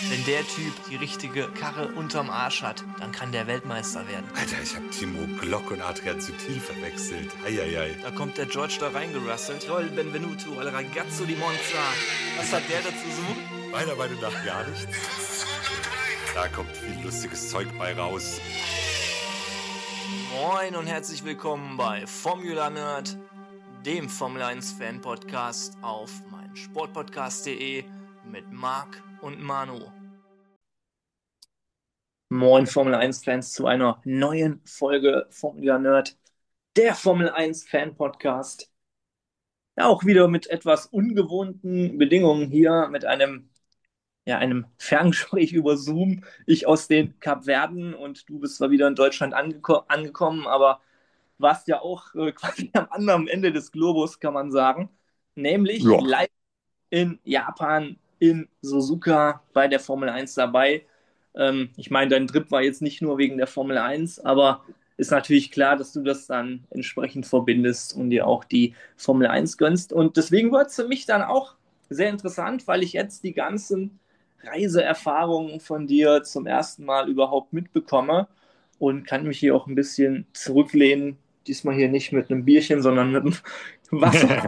Wenn der Typ die richtige Karre unterm Arsch hat, dann kann der Weltmeister werden. Alter, ich hab Timo Glock und Adrian Sutil verwechselt. Eieiei. Da kommt der George da reingerasselt. Joel Benvenuto, al ragazzo di Monza. Was hat der dazu suchen? Meiner Meinung nach gar nichts. Da kommt viel lustiges Zeug bei raus. Moin und herzlich willkommen bei Formula Nerd, dem Formel 1 Fan Podcast auf meinsportpodcast.de mit Marc und Manu. Moin Formel 1 Fans zu einer neuen Folge Formula Nerd, der Formel 1 Fan Podcast. Ja, auch wieder mit etwas ungewohnten Bedingungen hier, mit einem Ferngespräch über Zoom. Ich aus den Kapverden und du bist zwar wieder in Deutschland angekommen, aber warst ja auch quasi am anderen Ende des Globus, kann man sagen. Nämlich Ja. live in Japan, in Suzuka bei der Formel 1 dabei. Ich meine, dein Trip war jetzt nicht nur wegen der Formel 1, aber ist natürlich klar, dass du das dann entsprechend verbindest und dir auch die Formel 1 gönnst. Und deswegen wird es für mich dann auch sehr interessant, weil ich jetzt die ganzen Reiseerfahrungen von dir zum ersten Mal überhaupt mitbekomme und kann mich hier auch ein bisschen zurücklehnen. Diesmal hier nicht mit einem Bierchen, sondern mit einem Wasser.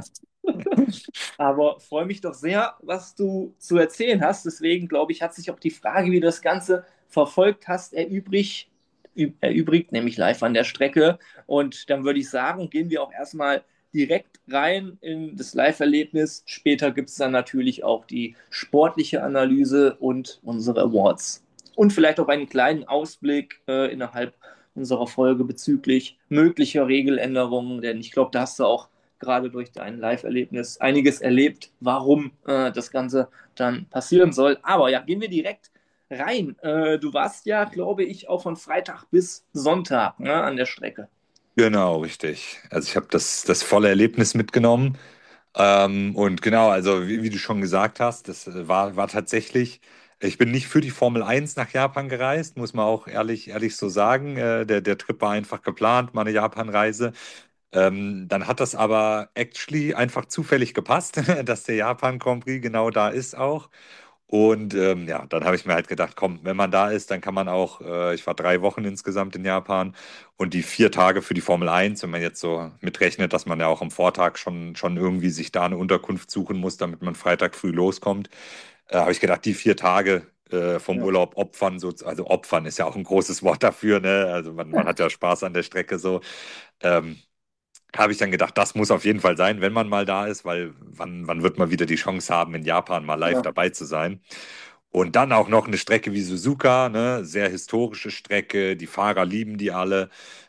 Aber freue mich doch sehr, was du zu erzählen hast. Deswegen glaube ich, hat sich auch die Frage, wie du das Ganze verfolgt hast, erübrigt, nämlich live an der Strecke. Und dann würde ich sagen, gehen wir auch erstmal direkt rein in das Live-Erlebnis. Später gibt es dann natürlich auch die sportliche Analyse und unsere Awards. Und vielleicht auch einen kleinen Ausblick innerhalb unserer Folge bezüglich möglicher Regeländerungen, denn ich glaube, da hast du auch gerade durch dein Live-Erlebnis einiges erlebt, warum das Ganze dann passieren soll. Aber ja, gehen wir direkt rein. Du warst ja, glaube ich, auch von Freitag bis Sonntag, ne, an der Strecke. Genau, richtig. Also ich habe das volle Erlebnis mitgenommen. Und genau, also wie du schon gesagt hast, das war tatsächlich, ich bin nicht für die Formel 1 nach Japan gereist, muss man auch ehrlich so sagen. Der Trip war einfach geplant, meine Japan-Reise. Dann hat das aber actually einfach zufällig gepasst, dass der Japan Grand Prix genau da ist auch. Und ja, dann habe ich mir halt gedacht, komm, wenn man da ist, dann kann man auch, ich war 3 Wochen insgesamt in Japan und die 4 Tage für die Formel 1, wenn man jetzt so mitrechnet, dass man ja auch am Vortag schon irgendwie sich da eine Unterkunft suchen muss, damit man Freitag früh loskommt, habe ich gedacht, die 4 Tage vom Ja. Urlaub opfern, so, also opfern ist ja auch ein großes Wort dafür, ne? Also man hat ja Spaß an der Strecke so. Ähm, Habe ich dann gedacht, das muss auf jeden Fall sein, wenn man mal da ist, weil wann wird man wieder die Chance haben, in Japan mal live Ja. dabei zu sein? Und dann auch noch eine Strecke wie Suzuka, ne? Sehr historische Strecke, die Fahrer lieben die alle.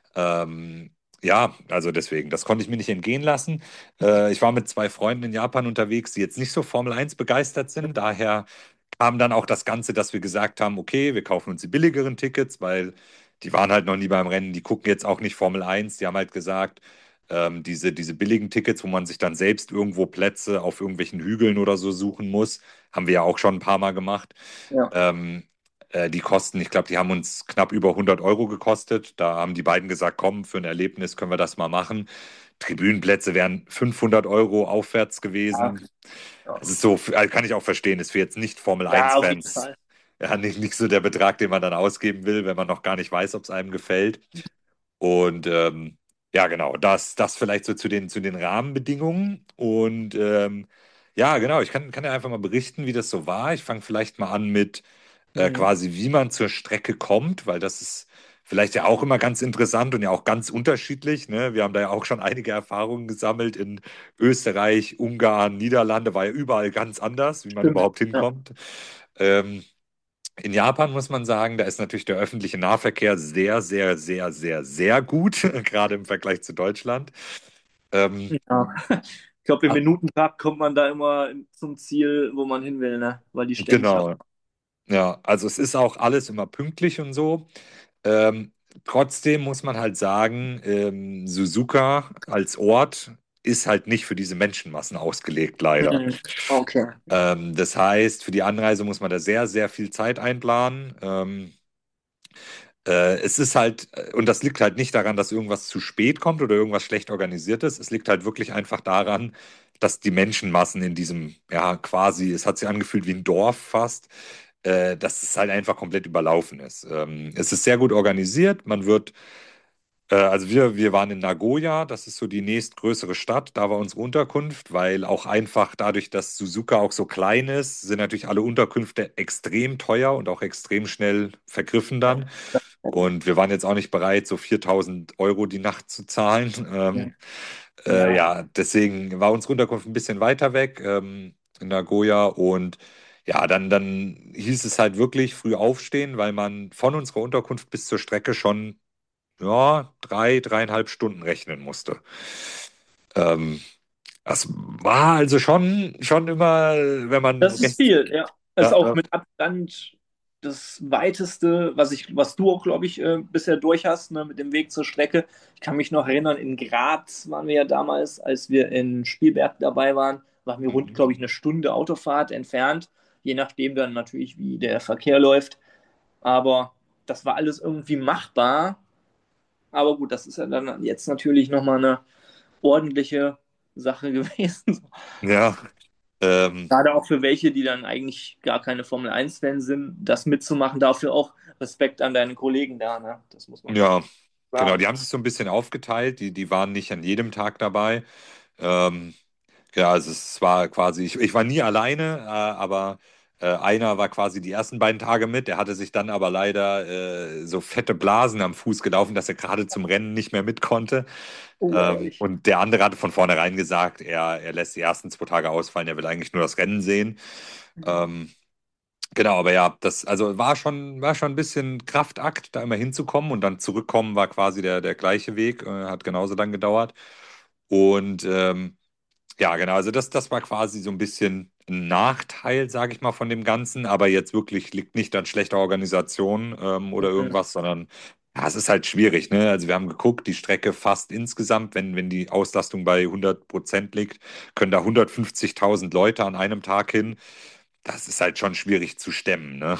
Ja, also deswegen, das konnte ich mir nicht entgehen lassen. Ich war mit 2 Freunden in Japan unterwegs, die jetzt nicht so Formel 1 begeistert sind. Daher kam dann auch das Ganze, dass wir gesagt haben, okay, wir kaufen uns die billigeren Tickets, weil die waren halt noch nie beim Rennen, die gucken jetzt auch nicht Formel 1. Die haben halt gesagt, diese billigen Tickets, wo man sich dann selbst irgendwo Plätze auf irgendwelchen Hügeln oder so suchen muss, haben wir ja auch schon ein paar Mal gemacht. Ja. Die kosten, ich glaube, die haben uns knapp über 100 € gekostet. Da haben die beiden gesagt, komm, für ein Erlebnis können wir das mal machen. Tribünenplätze wären 500 € aufwärts gewesen. Ja. Das ist so, also kann ich auch verstehen, ist für jetzt nicht Formel Ja, auf jeden 1-Fans Fall. ja nicht so der Betrag, den man dann ausgeben will, wenn man noch gar nicht weiß, ob es einem gefällt. Und ja, genau, das vielleicht so zu den Rahmenbedingungen. Und ja, genau, ich kann ja einfach mal berichten, wie das so war. Ich fange vielleicht mal an mit Mhm. quasi, wie man zur Strecke kommt, weil das ist vielleicht ja auch immer ganz interessant und ja auch ganz unterschiedlich. Ne? Wir haben da ja auch schon einige Erfahrungen gesammelt in Österreich, Ungarn, Niederlande, war ja überall ganz anders, wie man Stimmt. überhaupt Ja. hinkommt. Ähm, in Japan muss man sagen, da ist natürlich der öffentliche Nahverkehr sehr, sehr, sehr, sehr, sehr gut, gerade im Vergleich zu Deutschland. Ähm, Ja. Ich glaube, im ah, Minutentakt kommt man da immer zum Ziel, wo man hin will, ne? Weil die ständig ab. genau, ja, also es ist auch alles immer pünktlich und so. Ähm, Trotzdem muss man halt sagen, Suzuka als Ort ist halt nicht für diese Menschenmassen ausgelegt, leider. Mhm. Okay. Das heißt, für die Anreise muss man da sehr, sehr viel Zeit einplanen. Es ist halt, und das liegt halt nicht daran, dass irgendwas zu spät kommt oder irgendwas schlecht organisiert ist. Es liegt halt wirklich einfach daran, dass die Menschenmassen in diesem, ja, quasi, es hat sich angefühlt wie ein Dorf fast, dass es halt einfach komplett überlaufen ist. Es ist sehr gut organisiert. Also wir waren in Nagoya, das ist so die nächstgrößere Stadt. Da war unsere Unterkunft, weil auch einfach dadurch, dass Suzuka auch so klein ist, sind natürlich alle Unterkünfte extrem teuer und auch extrem schnell vergriffen Ja. dann. Und wir waren jetzt auch nicht bereit, so 4.000 € die Nacht zu zahlen. Ja. Ja, deswegen war unsere Unterkunft ein bisschen weiter weg, in Nagoya. Und ja, dann hieß es halt wirklich früh aufstehen, weil man von unserer Unterkunft bis zur Strecke schon, ja, 3,5 Stunden rechnen musste. Ähm, Das war also schon immer, wenn man Das ist recht. viel, ja. Ist Ja, auch mit Abstand das weiteste, was du auch, glaube ich, bisher durch hast, ne, mit dem Weg zur Strecke. Ich kann mich noch erinnern, in Graz waren wir ja damals, als wir in Spielberg dabei waren wir rund, mhm. glaube ich, eine Stunde Autofahrt entfernt, je nachdem dann natürlich, wie der Verkehr läuft. Aber das war alles irgendwie machbar. Aber gut, das ist ja dann jetzt natürlich nochmal eine ordentliche Sache gewesen. Ja, ähm, Gerade auch für welche, die dann eigentlich gar keine Formel 1 Fans sind, das mitzumachen, dafür auch Respekt an deine Kollegen da, ne? Das muss man ja, genau. sagen. Die haben sich so ein bisschen aufgeteilt. Die waren nicht an jedem Tag dabei. Ähm, Ja, also es war quasi, ich war nie alleine, aber einer war quasi die ersten beiden Tage mit. Der hatte sich dann aber leider so fette Blasen am Fuß gelaufen, dass er gerade zum Rennen nicht mehr mit konnte. Oh, ärgerlich. Und der andere hatte von vornherein gesagt, er lässt die ersten 2 Tage ausfallen, er will eigentlich nur das Rennen sehen. Ähm, genau, aber ja, das also war schon ein bisschen Kraftakt, da immer hinzukommen und dann zurückkommen war quasi der gleiche Weg, hat genauso dann gedauert. Und ja, genau. Also das war quasi so ein bisschen ein Nachteil, sage ich mal, von dem Ganzen, aber jetzt wirklich liegt nicht an schlechter Organisation oder Mhm. irgendwas, sondern ja, es ist halt schwierig, ne? Also wir haben geguckt, die Strecke fast insgesamt, wenn die Auslastung bei 100% liegt, können da 150.000 Leute an einem Tag hin. Das ist halt schon schwierig zu stemmen, ne?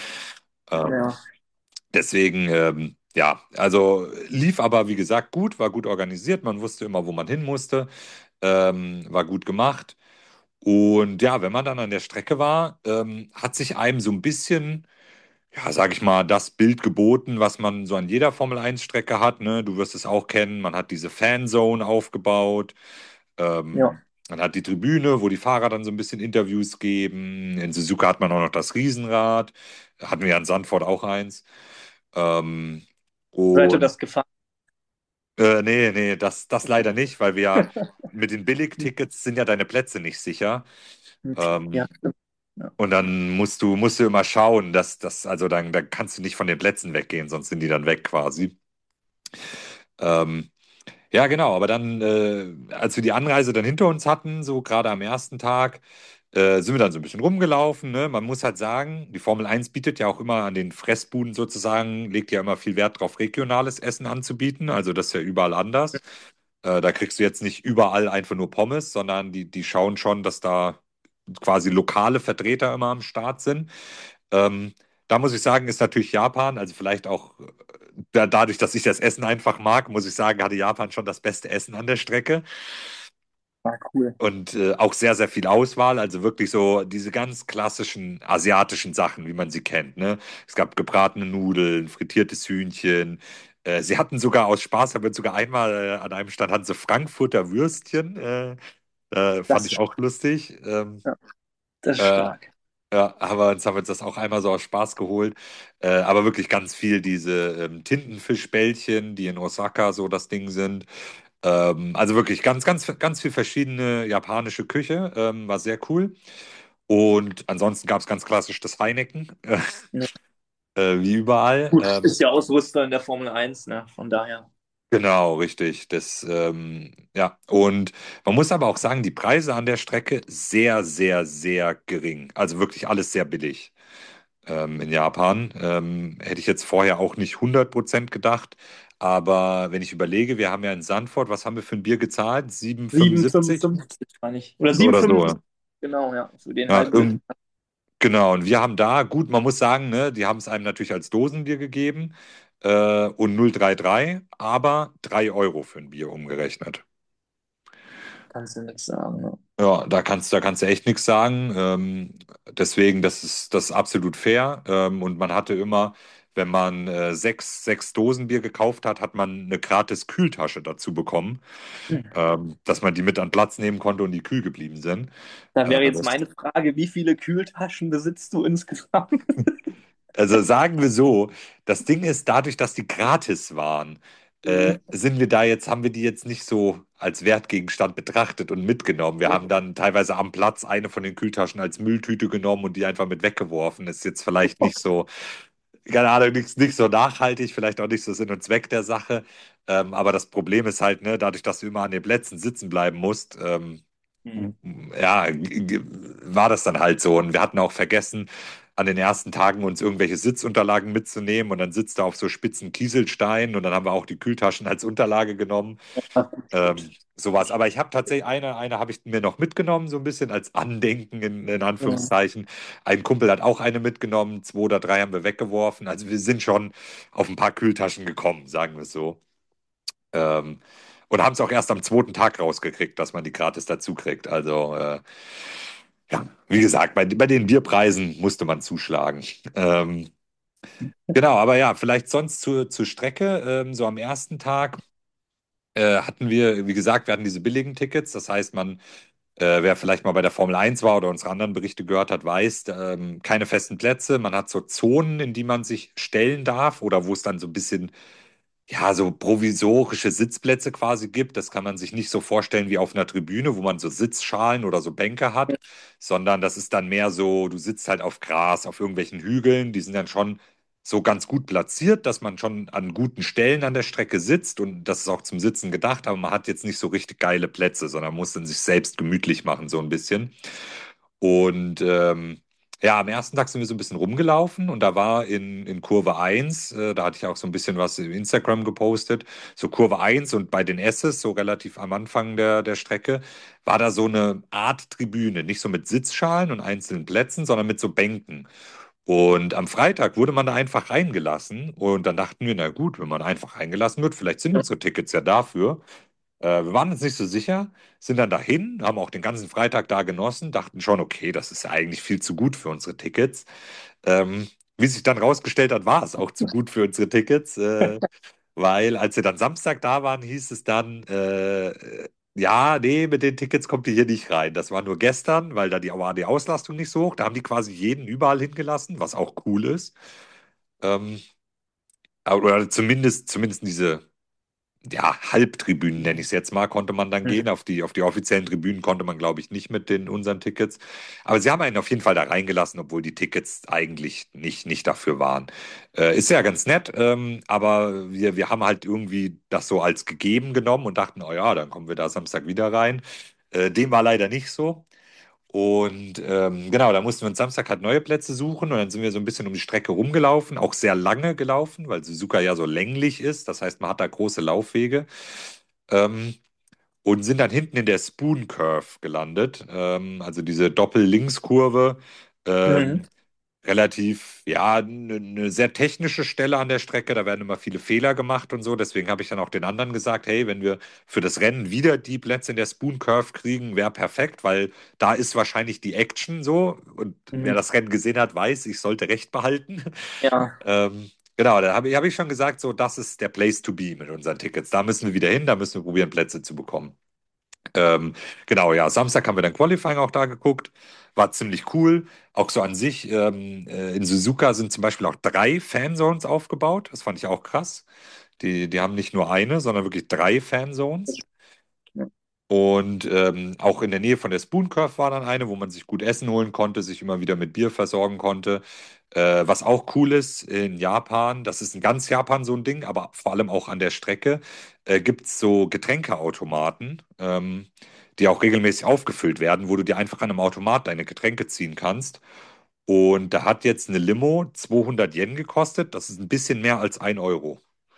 Ähm, Ja. deswegen, ja, also lief aber, wie gesagt, gut, war gut organisiert, man wusste immer, wo man hin musste, war gut gemacht. Und ja, wenn man dann an der Strecke war, hat sich einem so ein bisschen, ja, sag ich mal, das Bild geboten, was man so an jeder Formel 1 Strecke hat. Ne? Du wirst es auch kennen, man hat diese Fanzone aufgebaut. Ja. Man hat die Tribüne, wo die Fahrer dann so ein bisschen Interviews geben. In Suzuka hat man auch noch das Riesenrad. Hatten wir ja in Sandford auch eins. Ähm, Seid ihr und das gefahren? nee, das leider nicht, weil wir ja mit den Billigtickets sind ja deine Plätze nicht sicher. Ja, Ähm, stimmt. Ja. und dann musst du immer schauen, also dann kannst du nicht von den Plätzen weggehen, sonst sind die dann weg quasi. Ähm, ja, genau, aber dann, als wir die Anreise dann hinter uns hatten, so gerade am ersten Tag, sind wir dann so ein bisschen rumgelaufen. Ne? Man muss halt sagen, die Formel 1 bietet ja auch immer an den Fressbuden sozusagen, legt ja immer viel Wert darauf, regionales Essen anzubieten. Also das ist ja überall anders. Da kriegst du jetzt nicht überall einfach nur Pommes, sondern die schauen schon, dass da quasi lokale Vertreter immer am Start sind. Ähm, da muss ich sagen, ist natürlich Japan, also vielleicht auch dadurch, dass ich das Essen einfach mag, muss ich sagen, hatte Japan schon das beste Essen an der Strecke. War cool. Und auch sehr, sehr viel Auswahl, also wirklich so diese ganz klassischen asiatischen Sachen, wie man sie kennt. Ne? Es gab gebratene Nudeln, frittiertes Hühnchen. Sie hatten sogar aus Spaß, haben wir sogar einmal an einem Stand hatten sie Frankfurter Würstchen. Fand Das ich ist, auch lustig. ja, das ist Äh, stark. ja, haben wir uns das auch einmal so aus Spaß geholt. Aber wirklich ganz viel diese Tintenfischbällchen, die in Osaka so das Ding sind. Also wirklich ganz, ganz, ganz viel verschiedene japanische Küche. War sehr cool. Und ansonsten gab es ganz klassisch das Heineken, Ja. wie überall. Gut, ist ja Ausrüster in der Formel 1, ne? Von daher. Genau, richtig. Ja, und man muss aber auch sagen, die Preise an der Strecke sehr, sehr, sehr gering. Also wirklich alles sehr billig in Japan. Hätte ich jetzt vorher auch nicht 100% gedacht. Aber wenn ich überlege, wir haben ja in Sandford, was haben wir für ein Bier gezahlt? 7,75 7,55 meine ich. Oder oder so. 7,75, genau, ja. Für den Ja, halben Liter. genau, und wir haben da, gut, man muss sagen, ne, die haben es einem natürlich als Dosenbier gegeben und 0,33, aber 3 € für ein Bier umgerechnet. kannst du nichts sagen. Ne? Ja, da kannst du echt nichts sagen. Deswegen, das ist absolut fair. Und man hatte immer, wenn man sechs Dosen Bier gekauft hat, hat man eine gratis Kühltasche dazu bekommen, dass man die mit an Platz nehmen konnte und die kühl geblieben sind. Da wäre jetzt Das meine Frage, wie viele Kühltaschen besitzt du insgesamt? Also sagen wir so, das Ding ist, dadurch, dass die gratis waren, haben wir die jetzt nicht so als Wertgegenstand betrachtet und mitgenommen. Wir haben dann teilweise am Platz eine von den Kühltaschen als Mülltüte genommen und die einfach mit weggeworfen. Ist jetzt vielleicht nicht so, keine Ahnung, nicht so nachhaltig, vielleicht auch nicht so Sinn und Zweck der Sache. Aber das Problem ist halt, ne, dadurch, dass du immer an den Plätzen sitzen bleiben musst, Mhm. ja, war das dann halt so. Und wir hatten auch vergessen, an den ersten Tagen uns irgendwelche Sitzunterlagen mitzunehmen. Und dann sitzt er auf so spitzen Kieselsteinen und dann haben wir auch die Kühltaschen als Unterlage genommen. Ach, gut, Ähm, stimmt. sowas. Aber ich habe tatsächlich eine habe ich mir noch mitgenommen, so ein bisschen als Andenken in Mhm. Anführungszeichen. Ein Kumpel hat auch eine mitgenommen, zwei oder drei haben wir weggeworfen. Also wir sind schon auf ein paar Kühltaschen gekommen, sagen wir es so. Ähm, und haben es auch erst am zweiten Tag rausgekriegt, dass man die gratis dazu kriegt. Also, ja, wie gesagt, bei den Bierpreisen musste man zuschlagen. Genau, aber ja, vielleicht sonst zur Strecke. So am ersten Tag hatten wir, wie gesagt, wir hatten diese billigen Tickets. Das heißt, wer vielleicht mal bei der Formel 1 war oder unsere anderen Berichte gehört hat, weiß, keine festen Plätze. Man hat so Zonen, in die man sich stellen darf oder wo es dann so ein bisschen ja, so provisorische Sitzplätze quasi gibt. Das kann man sich nicht so vorstellen wie auf einer Tribüne, wo man so Sitzschalen oder so Bänke hat, sondern das ist dann mehr so, du sitzt halt auf Gras, auf irgendwelchen Hügeln, die sind dann schon so ganz gut platziert, dass man schon an guten Stellen an der Strecke sitzt und das ist auch zum Sitzen gedacht, aber man hat jetzt nicht so richtig geile Plätze, sondern muss dann sich selbst gemütlich machen, so ein bisschen. Und ja, am ersten Tag sind wir so ein bisschen rumgelaufen und da war in Kurve eins, da hatte ich auch so ein bisschen was im Instagram gepostet, so Kurve eins und bei den S's, so relativ am Anfang der Strecke, war da so eine Art Tribüne, nicht so mit Sitzschalen und einzelnen Plätzen, sondern mit so Bänken. Und am Freitag wurde man da einfach reingelassen und dann dachten wir, na gut, wenn man einfach reingelassen wird, vielleicht sind unsere Tickets ja dafür. Wir waren uns nicht so sicher, sind dann dahin, haben auch den ganzen Freitag da genossen, dachten schon, okay, das ist ja eigentlich viel zu gut für unsere Tickets. Wie sich dann rausgestellt hat, war es auch zu gut für unsere Tickets, weil als wir dann Samstag da waren, hieß es dann, ja, nee, mit den Tickets kommt ihr hier nicht rein. Das war nur gestern, weil da war die Auslastung nicht so hoch. Da haben die quasi jeden überall hingelassen, was auch cool ist. Ähm, oder zumindest in diese ja, Halbtribünen nenne ich es jetzt mal, konnte man dann gehen. Auf die offiziellen Tribünen konnte man, glaube ich, nicht mit unseren Tickets. Aber sie haben einen auf jeden Fall da reingelassen, obwohl die Tickets eigentlich nicht dafür waren. Ist ja ganz nett, aber wir haben halt irgendwie das so als gegeben genommen und dachten, oh ja, dann kommen wir da Samstag wieder rein. Dem war leider nicht so. Und genau, da mussten wir uns Samstag halt neue Plätze suchen und dann sind wir so ein bisschen um die Strecke rumgelaufen, auch sehr lange gelaufen, weil Suzuka ja so länglich ist. Das heißt, man hat da große Laufwege. Ähm, und sind dann hinten in der Spoon Curve gelandet, also diese Doppel-Linkskurve. Mhm. Ähm, relativ, ja, eine sehr technische Stelle an der Strecke. Da werden immer viele Fehler gemacht und so. Deswegen habe ich dann auch den anderen gesagt, hey, wenn wir für das Rennen wieder die Plätze in der Spoon Curve kriegen, wäre perfekt, weil da ist wahrscheinlich die Action so. Und wer Mhm. das Rennen gesehen hat, weiß, ich sollte Recht behalten. Ja, Genau, da hab ich schon gesagt, so, das ist der Place to be mit unseren Tickets. Da müssen wir wieder hin, da müssen wir probieren, Plätze zu bekommen. Ähm, genau, ja, Samstag haben wir dann Qualifying auch da geguckt. War ziemlich cool. Auch so an sich, in Suzuka sind zum Beispiel auch drei Fanzones aufgebaut. Das fand ich auch krass. Die haben nicht nur eine, sondern wirklich drei Fanzones. ja. Und auch in der Nähe von der Spoon Curve war dann eine, wo man sich gut Essen holen konnte, sich immer wieder mit Bier versorgen konnte. Was auch cool ist in Japan, das ist in ganz Japan so ein Ding, aber vor allem auch an der Strecke, gibt es so Getränkeautomaten, die auch regelmäßig aufgefüllt werden, wo du dir einfach an einem Automat deine Getränke ziehen kannst. Und da hat jetzt eine Limo 200 Yen gekostet. Das ist ein bisschen mehr als 1 Euro.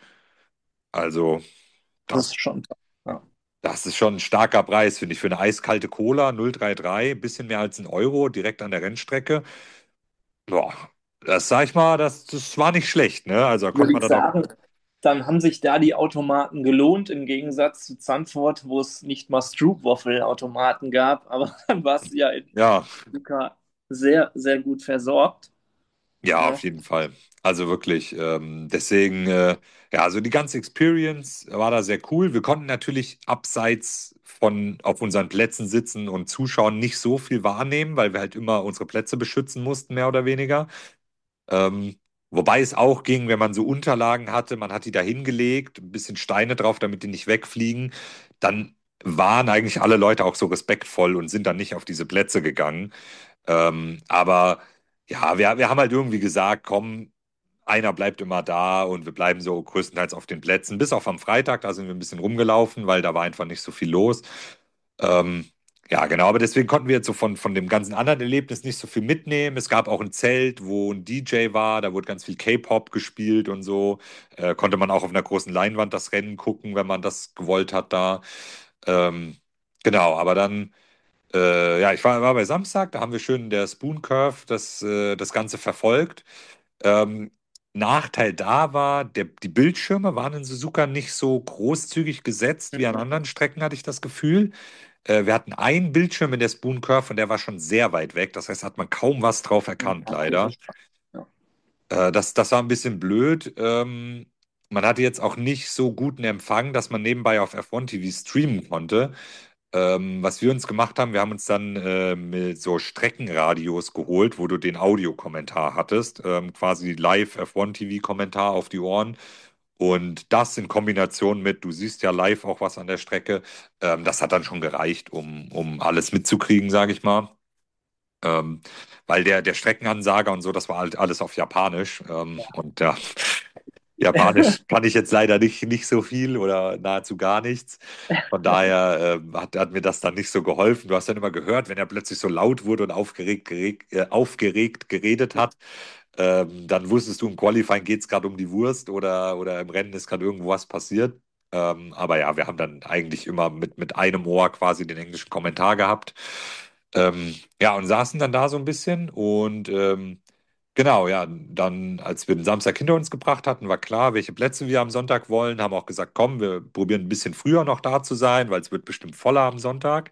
Also, Das das ist schon toll. Ja. Das ist schon ein starker Preis, finde ich, für eine eiskalte Cola 033, ein bisschen mehr als 1 Euro direkt an der Rennstrecke. Boah, das sag ich mal, das war nicht schlecht, ne? Also da konnte Würde man ich dann auch. sagen, dann haben sich da die Automaten gelohnt, im Gegensatz zu Zandvoort, wo es nicht mal Stroopwafel-Automaten gab, aber dann warst du ja in Ja, Luca sehr, sehr gut versorgt. ja, Ne? auf jeden Fall. Also wirklich, deswegen, ja, also die ganze Experience war da sehr cool. Wir konnten natürlich abseits von auf unseren Plätzen sitzen und zuschauen nicht so viel wahrnehmen, weil wir halt immer unsere Plätze beschützen mussten, mehr oder weniger. Ähm, Wobei es auch ging, wenn man so Unterlagen hatte, man hat die da hingelegt, ein bisschen Steine drauf, damit die nicht wegfliegen, dann waren eigentlich alle Leute auch so respektvoll und sind dann nicht auf diese Plätze gegangen. Aber ja, wir haben halt irgendwie gesagt, komm, einer bleibt immer da und wir bleiben so größtenteils auf den Plätzen. Bis auf am Freitag, da sind wir ein bisschen rumgelaufen, weil da war einfach nicht so viel los. Ähm, ja, genau, aber deswegen konnten wir jetzt so von dem ganzen anderen Erlebnis nicht so viel mitnehmen. Es gab auch ein Zelt, wo ein DJ war, da wurde ganz viel K-Pop gespielt und so. Konnte man auch auf einer großen Leinwand das Rennen gucken, wenn man das gewollt hat da. Ähm, genau, aber dann. Ja, war bei Samstag, da haben wir schön in der Spoon Curve das Ganze verfolgt. Ähm, Nachteil da war, die Bildschirme waren in Suzuka nicht so großzügig gesetzt wie an Mhm. anderen Strecken, hatte ich das Gefühl. Wir hatten einen Bildschirm in der Spoon Curve und der war schon sehr weit weg. Das heißt, hat man kaum was drauf erkannt, Ja, das leider. ist schade. Ja. Das war ein bisschen blöd. Man hatte jetzt auch nicht so guten Empfang, dass man nebenbei auf F1 TV streamen konnte. Was wir uns gemacht haben, wir haben uns dann mit so Streckenradios geholt, wo du den Audiokommentar hattest, quasi live F1 TV-Kommentar auf die Ohren. Und das in Kombination mit, du siehst ja live auch was an der Strecke, das hat dann schon gereicht, um alles mitzukriegen, sage ich mal. Ähm, Weil der Streckenansager und so, das war halt alles auf Japanisch. Und ja, Japanisch kann ich jetzt leider nicht so viel oder nahezu gar nichts. Von daher hat mir das dann nicht so geholfen. Du hast dann immer gehört, wenn er plötzlich so laut wurde und aufgeregt geredet hat, dann wusstest du, im Qualifying geht es gerade um die Wurst oder im Rennen ist gerade irgendwo was passiert. Aber ja, wir haben dann eigentlich immer mit einem Ohr quasi den englischen Kommentar gehabt. Ja, und saßen dann da so ein bisschen und genau, ja, dann, als wir den Samstag hinter uns gebracht hatten, war klar, welche Plätze wir am Sonntag wollen. Haben auch gesagt, komm, wir probieren ein bisschen früher noch da zu sein, weil es wird bestimmt voller am Sonntag.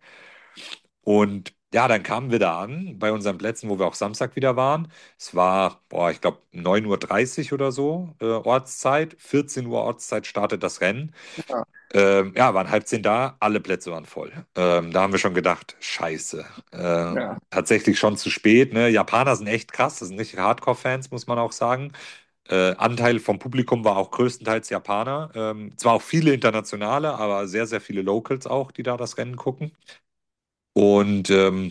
Und ja, dann kamen wir da an, bei unseren Plätzen, wo wir auch Samstag wieder waren. Es war, boah, ich glaube, 9:30 Uhr oder so, Ortszeit. 14 Uhr Ortszeit startet das Rennen. Ja. Ja, waren halb 10 da, alle Plätze waren voll. Da haben wir schon gedacht, scheiße. Ja. Tatsächlich schon zu spät, ne? Japaner sind echt krass, das sind nicht Hardcore-Fans, muss man auch sagen. Anteil vom Publikum war auch größtenteils Japaner. Zwar auch viele Internationale, aber sehr, sehr viele Locals auch, die da das Rennen gucken. Und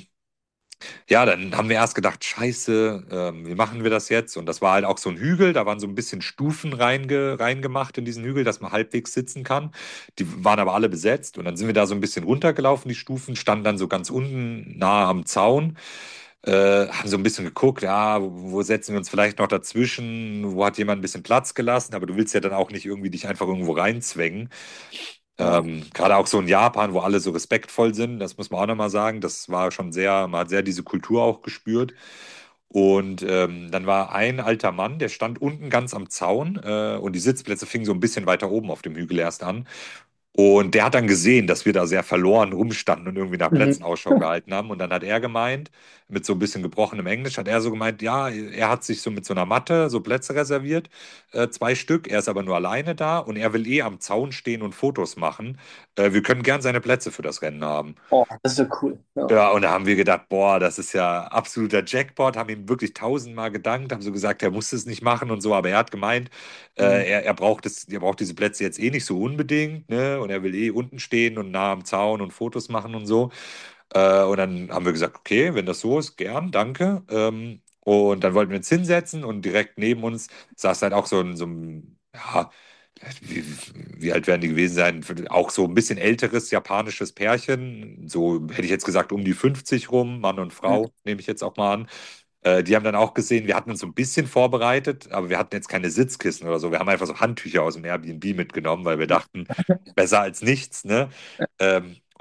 ja, dann haben wir erst gedacht, scheiße, wie machen wir das jetzt? Und das war halt auch so ein Hügel, da waren so ein bisschen Stufen reingemacht in diesen Hügel, dass man halbwegs sitzen kann. Die waren aber alle besetzt. Und dann sind wir da so ein bisschen runtergelaufen, die Stufen, standen dann so ganz unten nahe am Zaun, haben so ein bisschen geguckt, ja, wo setzen wir uns vielleicht noch dazwischen, wo hat jemand ein bisschen Platz gelassen, aber du willst ja dann auch nicht irgendwie dich einfach irgendwo reinzwängen. Ja. Gerade auch so in Japan, wo alle so respektvoll sind, das muss man auch nochmal sagen. Das war schon sehr, man hat sehr diese Kultur auch gespürt. Und dann war ein alter Mann, der stand unten ganz am Zaun und die Sitzplätze fingen so ein bisschen weiter oben auf dem Hügel erst an. Und der hat dann gesehen, dass wir da sehr verloren rumstanden und irgendwie nach Mhm. Plätzen Ausschau gehalten haben. Und dann hat er gemeint, mit so ein bisschen gebrochenem Englisch, hat er so gemeint, ja, er hat sich so mit so einer Matte so Plätze reserviert, 2 Stück. Er ist aber nur alleine da und er will eh am Zaun stehen und Fotos machen. Wir können gern seine Plätze für das Rennen haben. Oh, das ist ja cool. Ja. Ja, und da haben wir gedacht, boah, das ist ja absoluter Jackpot, haben ihm wirklich tausendmal gedankt, haben so gesagt, er muss es nicht machen und so, aber er hat gemeint, Mhm. er braucht diese Plätze jetzt eh nicht so unbedingt, ne? Und er will eh unten stehen und nah am Zaun und Fotos machen und so. Und dann haben wir gesagt, okay, wenn das so ist, gern, danke. Und dann wollten wir uns hinsetzen und direkt neben uns saß halt auch so ein ja, wie, wie alt werden die gewesen sein? Auch so ein bisschen älteres japanisches Pärchen. So hätte ich jetzt gesagt, um die 50 rum, Mann und Mhm. Frau, nehme ich jetzt auch mal an. Die haben dann auch gesehen, wir hatten uns so ein bisschen vorbereitet, aber wir hatten jetzt keine Sitzkissen oder so. Wir haben einfach so Handtücher aus dem Airbnb mitgenommen, weil wir dachten, besser als nichts, ne?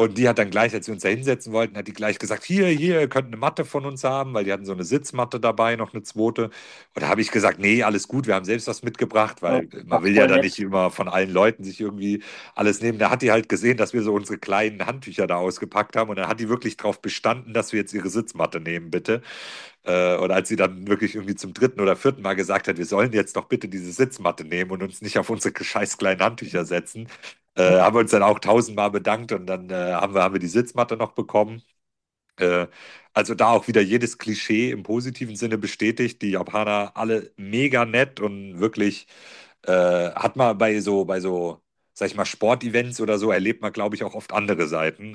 Und die hat dann gleich, als wir uns da hinsetzen wollten, hat die gleich gesagt, hier, ihr könnt eine Matte von uns haben, weil die hatten so eine Sitzmatte dabei, noch eine zweite. Und da habe ich gesagt, nee, alles gut, wir haben selbst was mitgebracht, Ja, weil man ach, will ja voll da nicht nett. immer von allen Leuten sich irgendwie alles nehmen. Da hat die halt gesehen, dass wir so unsere kleinen Handtücher da ausgepackt haben und dann hat die wirklich darauf bestanden, dass wir jetzt ihre Sitzmatte nehmen, bitte. Und als sie dann wirklich irgendwie zum dritten oder vierten Mal gesagt hat, wir sollen jetzt doch bitte diese Sitzmatte nehmen und uns nicht auf unsere scheiß kleinen Handtücher setzen, haben wir uns dann auch tausendmal bedankt und dann haben wir die Sitzmatte noch bekommen. Äh, also da auch wieder jedes Klischee im positiven Sinne bestätigt. Die Japaner alle mega nett und wirklich hat man sag ich mal, Sportevents oder so, erlebt man, glaube ich, auch oft andere Seiten.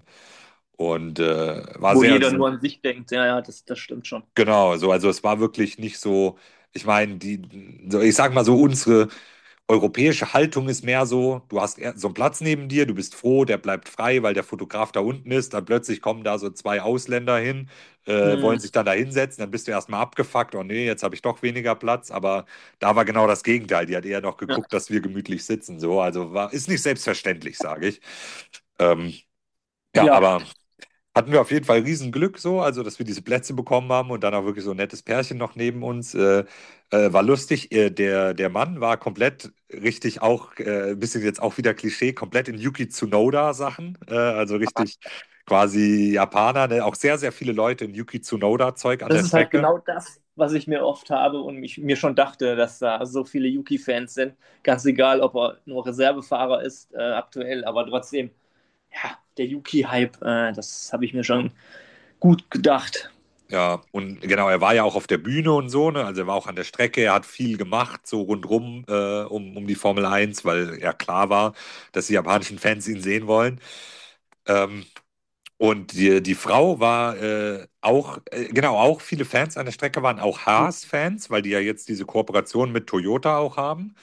Und war Wo sehr, jeder nur an sich denkt. Ja, ja, das stimmt schon. genau, so, also es war wirklich nicht so, ich meine, so, ich sag mal so, unsere europäische Haltung ist mehr so, du hast so einen Platz neben dir, du bist froh, der bleibt frei, weil der Fotograf da unten ist, dann plötzlich kommen da so zwei Ausländer hin, wollen Hm, sich dann da hinsetzen, dann bist du erstmal abgefuckt, oh nee, jetzt habe ich doch weniger Platz, aber da war genau das Gegenteil, die hat eher noch ja, geguckt, dass wir gemütlich sitzen, so, also ist nicht selbstverständlich, sage ich. Ähm, ja, ja, aber hatten wir auf jeden Fall Riesenglück so, also dass wir diese Plätze bekommen haben und dann auch wirklich so ein nettes Pärchen noch neben uns. War lustig. Der Mann war komplett richtig auch, ein bisschen jetzt auch wieder Klischee, komplett in Yuki Tsunoda-Sachen. Also richtig quasi Japaner, ne? Auch sehr, sehr viele Leute in Yuki Tsunoda-Zeug an das der ist halt Strecke. genau das, was ich mir oft habe und mir schon dachte, dass da so viele Yuki-Fans sind. Ganz egal, ob er nur Reservefahrer ist aktuell, aber trotzdem, ja, der Yuki-Hype, das habe ich mir schon gut gedacht. Ja, und genau, er war ja auch auf der Bühne und so, ne? Also er war auch an der Strecke, er hat viel gemacht, so rundrum um die Formel Eins, weil ja klar war, dass die japanischen Fans ihn sehen wollen. Ähm, und die Frau war auch, genau, auch viele Fans an der Strecke waren auch Haas-Fans, weil die ja jetzt diese Kooperation mit Toyota auch haben.